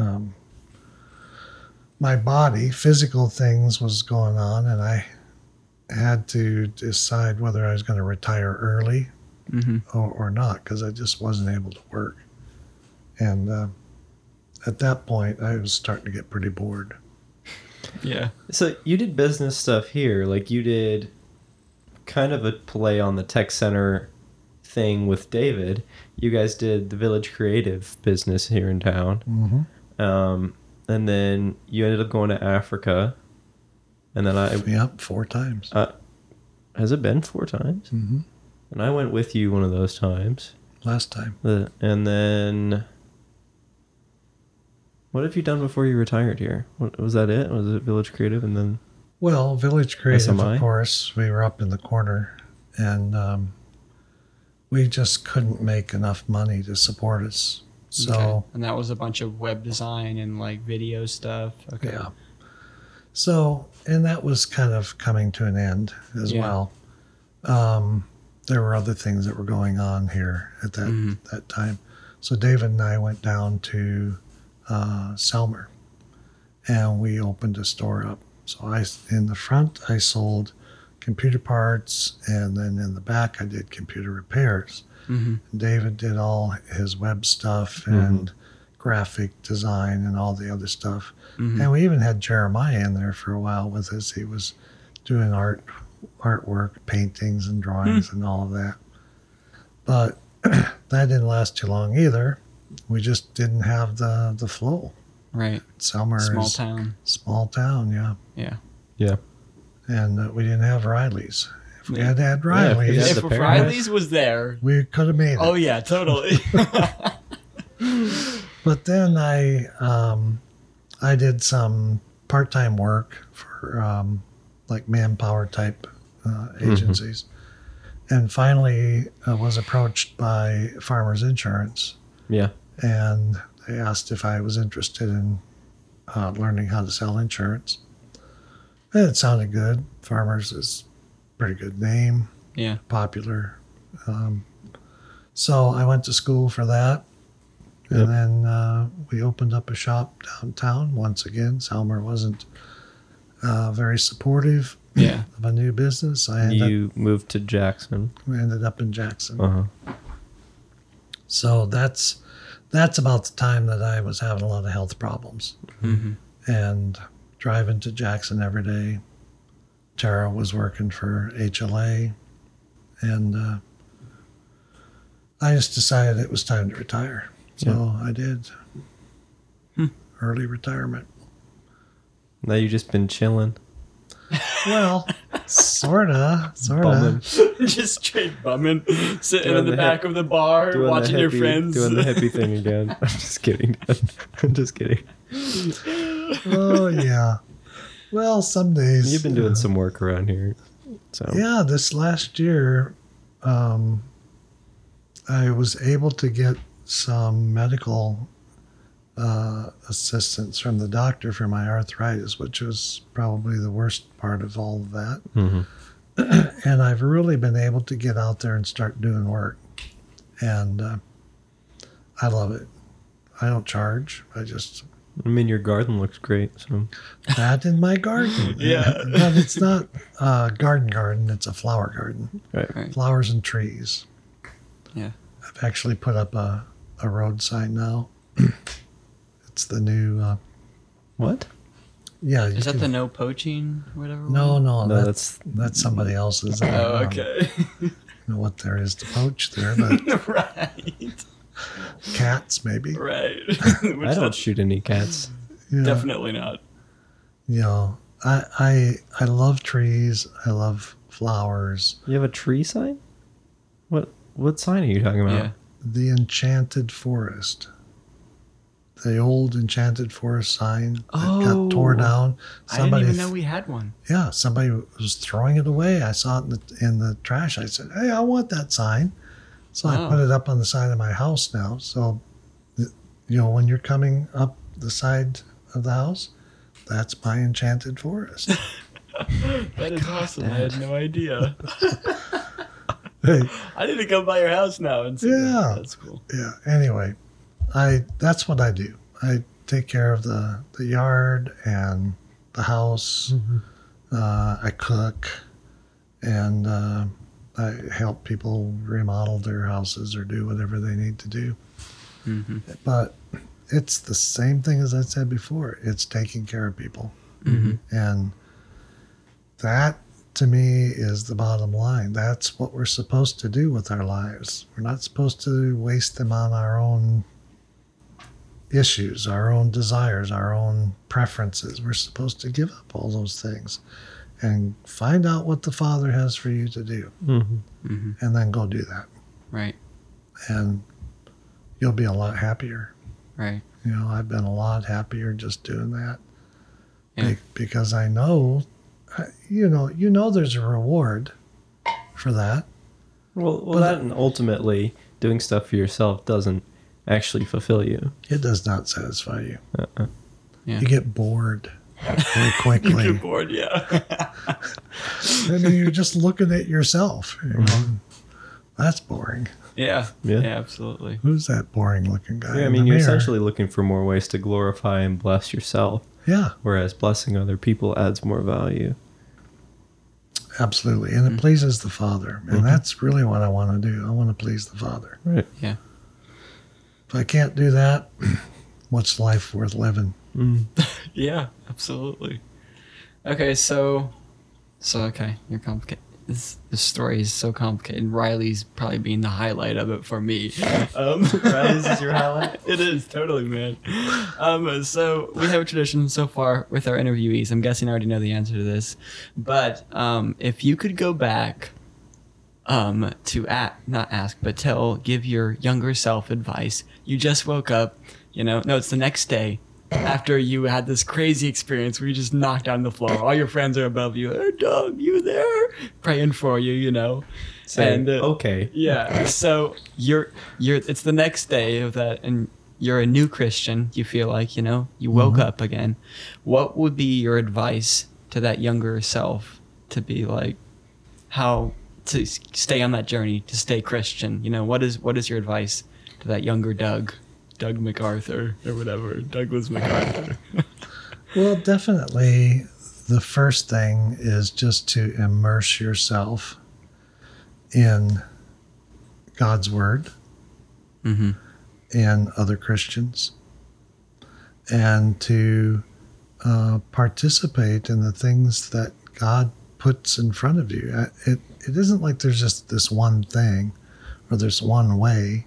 S3: my body, physical things was going on, and I had to decide whether I was going to retire early or not, because I just wasn't able to work. And at that point, I was starting to get pretty bored.
S2: Yeah.
S1: So you did business stuff here, like you did kind of a play on the tech center thing with David. You guys did the Village Creative business here in town.
S3: Mm-hmm.
S1: And then you ended up going to Africa. And then
S3: Yep, 4 times.
S1: Has it been 4 times?
S3: Mm-hmm.
S1: And I went with you one of those times.
S3: Last time.
S1: And then, what have you done before you retired here? Was that it? Was it Village Creative and then?
S3: Well, Village Creative,
S1: SMI?
S3: of course, we were up in the corner, and we just couldn't make enough money to support us. So,
S2: Okay. And that was a bunch of web design and like video stuff. Okay.
S3: yeah. So, and that was kind of coming to an end as
S2: Yeah.
S3: well. There were other things that were going on here at that time. So David and I went down to Selmer, and we opened a store up. So in the front, I sold computer parts, and then in the back, I did computer repairs.
S2: Mm-hmm.
S3: David did all his web stuff and graphic design and all the other stuff.
S2: Mm-hmm.
S3: And we even had Jeremiah in there for a while with us. He was doing artwork, paintings and drawings and all of that. But that didn't last too long either. We just didn't have the flow.
S2: Right.
S3: Selmer
S2: Small
S3: is
S2: town.
S3: small town, yeah.
S2: Yeah.
S1: Yeah.
S3: And we didn't have Riley's. If we
S2: Yeah.
S3: had had
S1: Yeah,
S3: Riley's,
S1: Yeah,
S2: If
S1: the parent.
S2: Riley's was there.
S3: we could have made it.
S2: Oh yeah, totally.
S3: But then I did some part-time work for like manpower type agencies, and finally was approached by Farmers Insurance,
S1: Yeah.
S3: and they asked if I was interested in learning how to sell insurance. And it sounded good. Farmers is a pretty good name,
S2: Yeah.
S3: popular. So I went to school for that. And
S1: Yep.
S3: then we opened up a shop downtown. Once again, Selmer wasn't very supportive
S2: Yeah.
S3: of a new business.
S1: You moved to Jackson.
S3: We ended up in Jackson.
S1: Uh-huh.
S3: So that's about the time that I was having a lot of health problems.
S2: Mm-hmm.
S3: And driving to Jackson every day. Tara was working for HLA. And I just decided it was time to retire. So I did. Early retirement.
S1: Now you've just been chilling.
S3: Well, sorta.
S1: Bumming.
S2: Just straight bumming, sitting
S1: Doing
S2: in the
S1: the
S2: back of the bar,
S1: Doing
S2: watching
S1: the
S2: your
S1: hippie-
S2: friends.
S1: Doing the hippie thing again. I'm just kidding. I'm just kidding.
S3: Oh, yeah. Well, some days.
S1: You've been doing some work around here. So
S3: Yeah, this last year, I was able to get some medical assistance from the doctor for my arthritis, which was probably the worst part of all of that.
S1: Mhm.
S3: And I've really been able to get out there and start doing work. And I love it. I don't charge. I just
S1: I mean, your garden looks great. So
S3: that in my garden.
S2: Yeah.
S3: But it's not a garden. It's a flower garden.
S1: right.
S2: Right.
S3: Flowers and trees.
S2: Yeah.
S3: I've actually put up a road sign now. It's the new,
S1: What?
S3: yeah. you
S2: Is that
S3: can-
S2: the no poaching, whatever?
S3: No,
S1: No,
S3: that's
S1: that's
S3: somebody else's. I
S2: Oh,
S3: don't
S2: okay.
S3: know what there is to poach there, but
S2: Right.
S3: cats maybe.
S2: Right.
S1: I don't shoot any cats.
S3: Yeah.
S2: Definitely not.
S3: You know, I love trees. I love flowers.
S1: You have a tree sign? What sign are you talking about?
S2: Yeah.
S3: The Enchanted Forest. The old Enchanted Forest sign that
S2: Oh.
S3: got tore down.
S2: I didn't even know we had one.
S3: Yeah, somebody was throwing it away. I saw it in the trash. I said, "Hey, I want that sign." So I
S2: Oh.
S3: put it up on the side of my house now. So when you're coming up the side of the house, that's my enchanted forest.
S2: That is awesome. I had no idea.
S3: Hey,
S2: I need to come by your house now and see
S3: Yeah.
S2: that. That's cool.
S3: yeah. Anyway, that's what I do. I take care of the yard and the house. I cook, and I help people remodel their houses or do whatever they need to do. But it's the same thing as I said before. It's taking care of people. And that, to me, is the bottom line. That's what we're supposed to do with our lives. We're not supposed to waste them on our own issues, our own desires, our own preferences. We're supposed to give up all those things and find out what the Father has for you to do, and then go do that.
S2: Right.
S3: And you'll be a lot happier.
S2: Right.
S3: I've been a lot happier just doing that.
S2: Yeah.
S3: Because I know, there's a reward for that.
S1: Well, that and ultimately doing stuff for yourself doesn't actually fulfill you.
S3: It does not satisfy you.
S2: Yeah.
S3: You get bored very quickly.
S2: You get bored, yeah.
S3: And then you're just looking at yourself. That's boring.
S2: Yeah.
S1: Yeah.
S2: Yeah, absolutely.
S3: Who's that boring looking guy?
S1: Yeah, I
S3: in
S1: mean,
S3: the
S1: you're
S3: mirror?
S1: essentially looking for more ways to glorify and bless yourself,
S3: Yeah,
S1: whereas blessing other people adds more value.
S3: absolutely. And it pleases the Father. And that's really what I want to do. I want to please the Father.
S1: Right.
S2: Yeah.
S3: If I can't do that, what's life worth living?
S2: Yeah, absolutely. Okay, so okay, you're complicated. This story is so complicated. Riley's probably being the highlight of it for me.
S1: Riley's is your highlight?
S2: It is totally, man. So we have a tradition so far with our interviewees. I'm guessing I already know the answer to this, but if you could go back to give your younger self advice. You just woke up, no, it's the next day after you had this crazy experience where you just knocked on the floor. All your friends are above you. Hey, Doug, you there? Praying for you,
S1: Saying,
S2: And,
S1: okay.
S2: Yeah. So it's the next day of that, and you're a new Christian. You feel like, you woke up again. What would be your advice to that younger self to be like, how to stay on that journey, to stay Christian? What is your advice to that younger Doug MacArthur or whatever, Douglas MacArthur?
S3: Well, definitely the first thing is just to immerse yourself in God's Word and other Christians, and to participate in the things that God puts in front of you. It isn't like there's just this one thing or there's one way.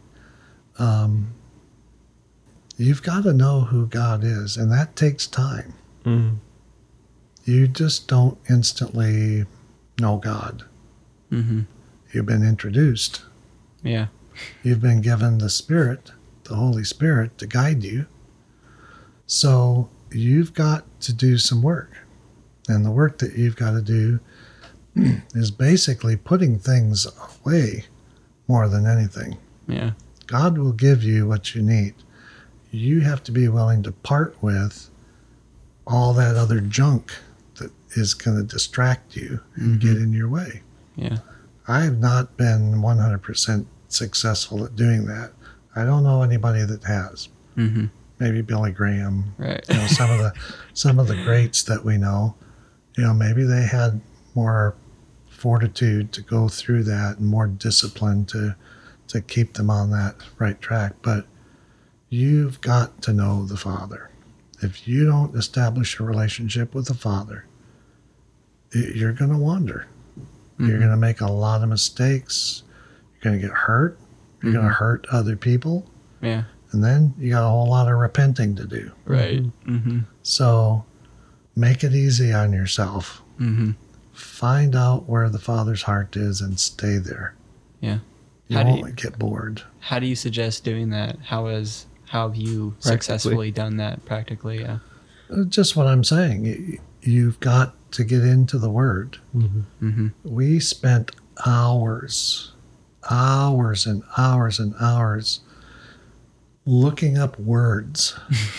S3: You've got to know who God is, and that takes time. You just don't instantly know God. You've been introduced.
S2: Yeah.
S3: You've been given the Spirit, the Holy Spirit, to guide you. So you've got to do some work. And the work that you've got to do is basically putting things away more than anything.
S2: Yeah.
S3: God will give you what you need. You have to be willing to part with all that other junk that is going to distract you and get in your way.
S2: Yeah.
S3: I have not been 100% successful at doing that. I don't know anybody that has. Maybe Billy Graham.
S2: Right.
S3: Some of the greats that we know. Maybe they had more fortitude to go through that and more discipline to keep them on that right track. But you've got to know the Father. If you don't establish a relationship with the Father, you're going to wander. You're going to make a lot of mistakes. You're going to get hurt. You're going to hurt other people.
S2: Yeah.
S3: And then you got a whole lot of repenting to do.
S2: Right.
S3: So make it easy on yourself. Find out where the Father's heart is and stay there.
S2: Yeah.
S3: You
S2: How do
S3: won't get bored.
S2: How do you suggest doing that? How have you successfully done that practically? Yeah.
S3: Just what I'm saying. You've got to get into the Word. We spent hours and hours and hours looking up words.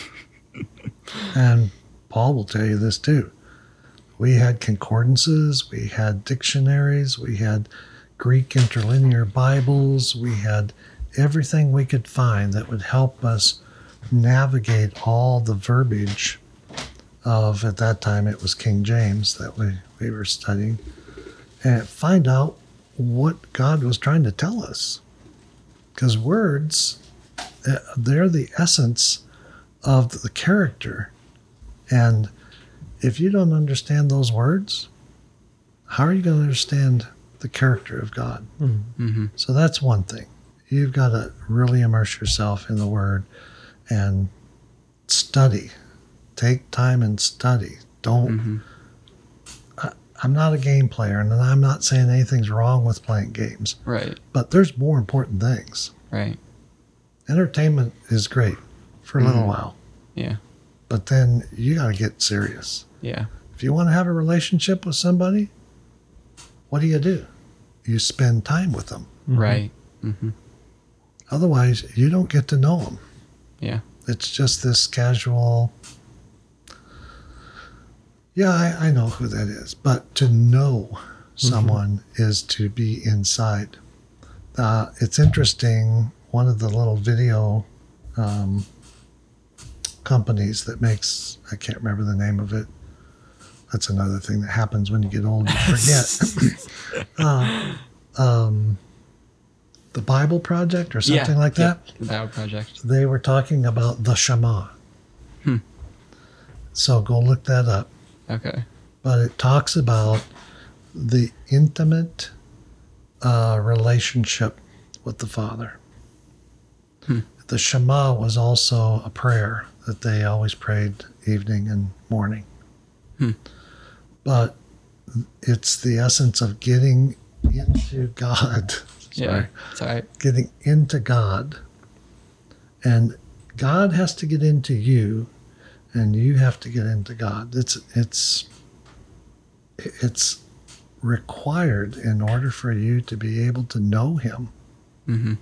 S3: And Paul will tell you this too. We had concordances, we had dictionaries, we had Greek interlinear Bibles, we had everything we could find that would help us navigate all the verbiage of, at that time it was King James that we were studying, and find out what God was trying to tell us. Because words, they're the essence of the character. And if you don't understand those words, how are you going to understand the character of God?
S2: Mm-hmm.
S3: So that's one thing. You've got to really immerse yourself in the Word and study. Take time and study. Don't. I'm not a game player, and I'm not saying anything's wrong with playing games.
S2: Right.
S3: But there's more important things.
S2: Right.
S3: Entertainment is great for a little while,
S2: Yeah.
S3: but then you got to get serious.
S2: Yeah.
S3: If you want to have a relationship with somebody, what do? You spend time with them.
S2: Right. Mm-hmm.
S3: Otherwise, you don't get to know them.
S2: Yeah.
S3: It's just this casual, yeah, I know who that is. But to know someone is to be inside. It's interesting, one of the little video companies that makes, I can't remember the name of it. That's another thing that happens when you get old, you forget. The Bible Project or something like that.
S2: Yeah. The Bible Project.
S3: They were talking about the Shema. So go look that up.
S2: Okay.
S3: But it talks about the intimate relationship with the Father. The Shema was also a prayer that they always prayed evening and morning. But it's the essence of getting into God.
S2: Yeah. Sorry.
S3: Getting into God. And God has to get into you, and you have to get into God. It's required in order for you to be able to know Him.
S2: Mm-hmm.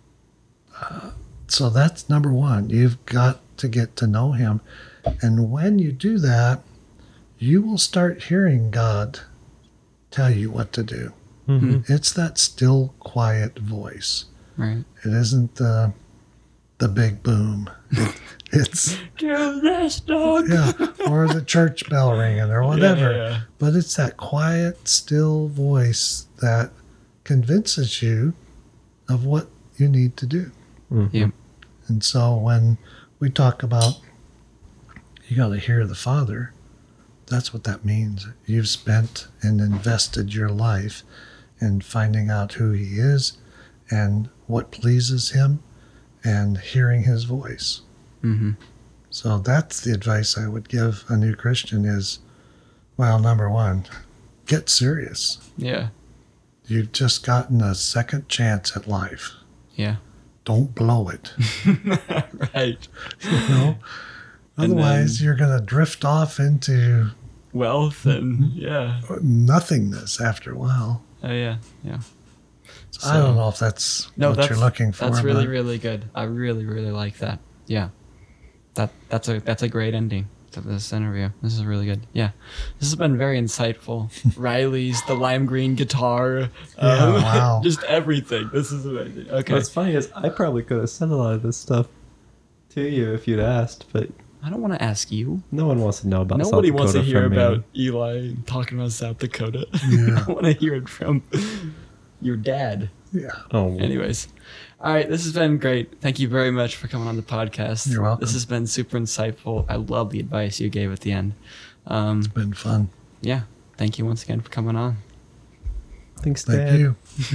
S3: So that's number one. You've got to get to know Him. And when you do that, you will start hearing God tell you what to do. It's that still, quiet voice.
S2: Right.
S3: It isn't the big boom. It's
S2: Do this, dog.
S3: yeah, or the church bell ringing or whatever.
S2: Yeah.
S3: But it's that quiet, still voice that convinces you of what you need to do.
S2: Yeah.
S3: And so when we talk about you got to hear the Father, that's what that means. You've spent and invested your life in finding out who He is and what pleases Him and hearing His voice.
S2: Mm-hmm.
S3: So that's the advice I would give a new Christian is, well, number one, get serious.
S2: Yeah.
S3: You've just gotten a second chance at life.
S2: Yeah.
S3: Don't blow it.
S2: Right.
S3: You know? Otherwise, you're going to drift off into
S2: Wealth and yeah.
S3: nothingness after a while.
S2: Oh yeah. Yeah.
S3: So I don't know if that's what you're looking for.
S2: That's really,
S3: but
S2: really good. I really, really like that. Yeah. That's a great ending to this interview. This is really good. Yeah. This has been very insightful. Riley's, the lime green guitar.
S3: wow.
S2: Just everything. This is amazing. Okay.
S1: What's funny is I probably could have said a lot of this stuff to you if you'd asked, but
S2: I don't want to ask you.
S1: no one wants to know about
S2: Nobody
S1: South
S2: wants to
S1: Dakota
S2: hear
S1: from me.
S2: about Eli talking about South Dakota.
S3: Yeah.
S2: I want to hear it from your dad.
S3: yeah.
S1: Oh,
S2: Anyways. All right, this has been great. Thank you very much for coming on the podcast.
S3: You're welcome.
S2: This has been super insightful. I love the advice you gave at the end.
S3: It's been fun.
S2: Yeah, thank you once again for coming on.
S1: thanks,
S3: Thank
S1: Dad.
S3: you.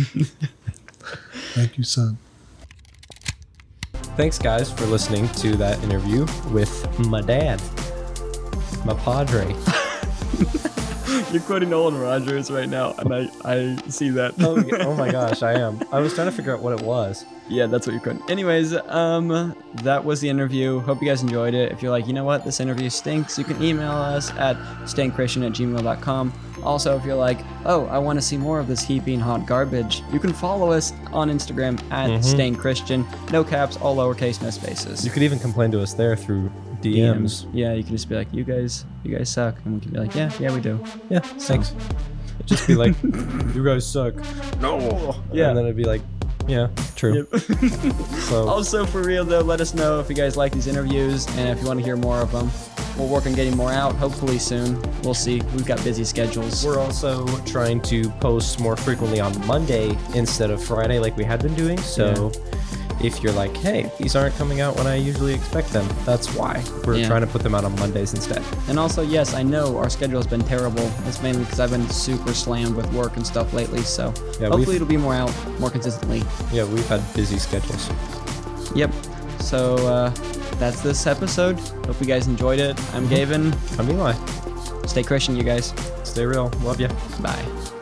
S3: Thank you, son.
S1: Thanks, guys, for listening to that interview with my dad, my padre.
S2: You're quoting Nolan Rogers right now, and I see that.
S1: Oh my gosh, I am. I was trying to figure out what it was.
S2: Yeah, that's what you're quoting. Anyways, that was the interview. Hope you guys enjoyed it. If you're like, you know what, this interview stinks, you can email us at stayingchristian@gmail.com. Also, if you're like, oh, I want to see more of this heaping hot garbage, you can follow us on Instagram at stayingchristian. No caps, all lowercase, no spaces.
S1: You could even complain to us there through DMs.
S2: Yeah, you can just be like, you guys suck, and we can be like, yeah, we do.
S1: Yeah, thanks. Just be like, you guys suck. No.
S2: Yeah.
S1: And then it'd be like, yeah, true.
S2: Yep.
S1: So
S2: Also, for real though, let us know if you guys like these interviews and if you want to hear more of them. We'll work on getting more out, hopefully soon. We'll see. We've got busy schedules.
S1: we're also trying to post more frequently on Monday instead of Friday like we had been doing. So if you're like, hey, these aren't coming out when I usually expect them, that's why. We're trying to put them out on Mondays instead.
S2: And also, yes, I know our schedule has been terrible. It's mainly because I've been super slammed with work and stuff lately. So
S1: Yeah,
S2: hopefully it'll be more out more consistently.
S1: Yeah, we've had busy schedules.
S2: Yep. So that's this episode. Hope you guys enjoyed it. I'm Gavin.
S1: I'm Eli.
S2: Stay Christian, you guys.
S1: Stay real. Love ya.
S2: Bye.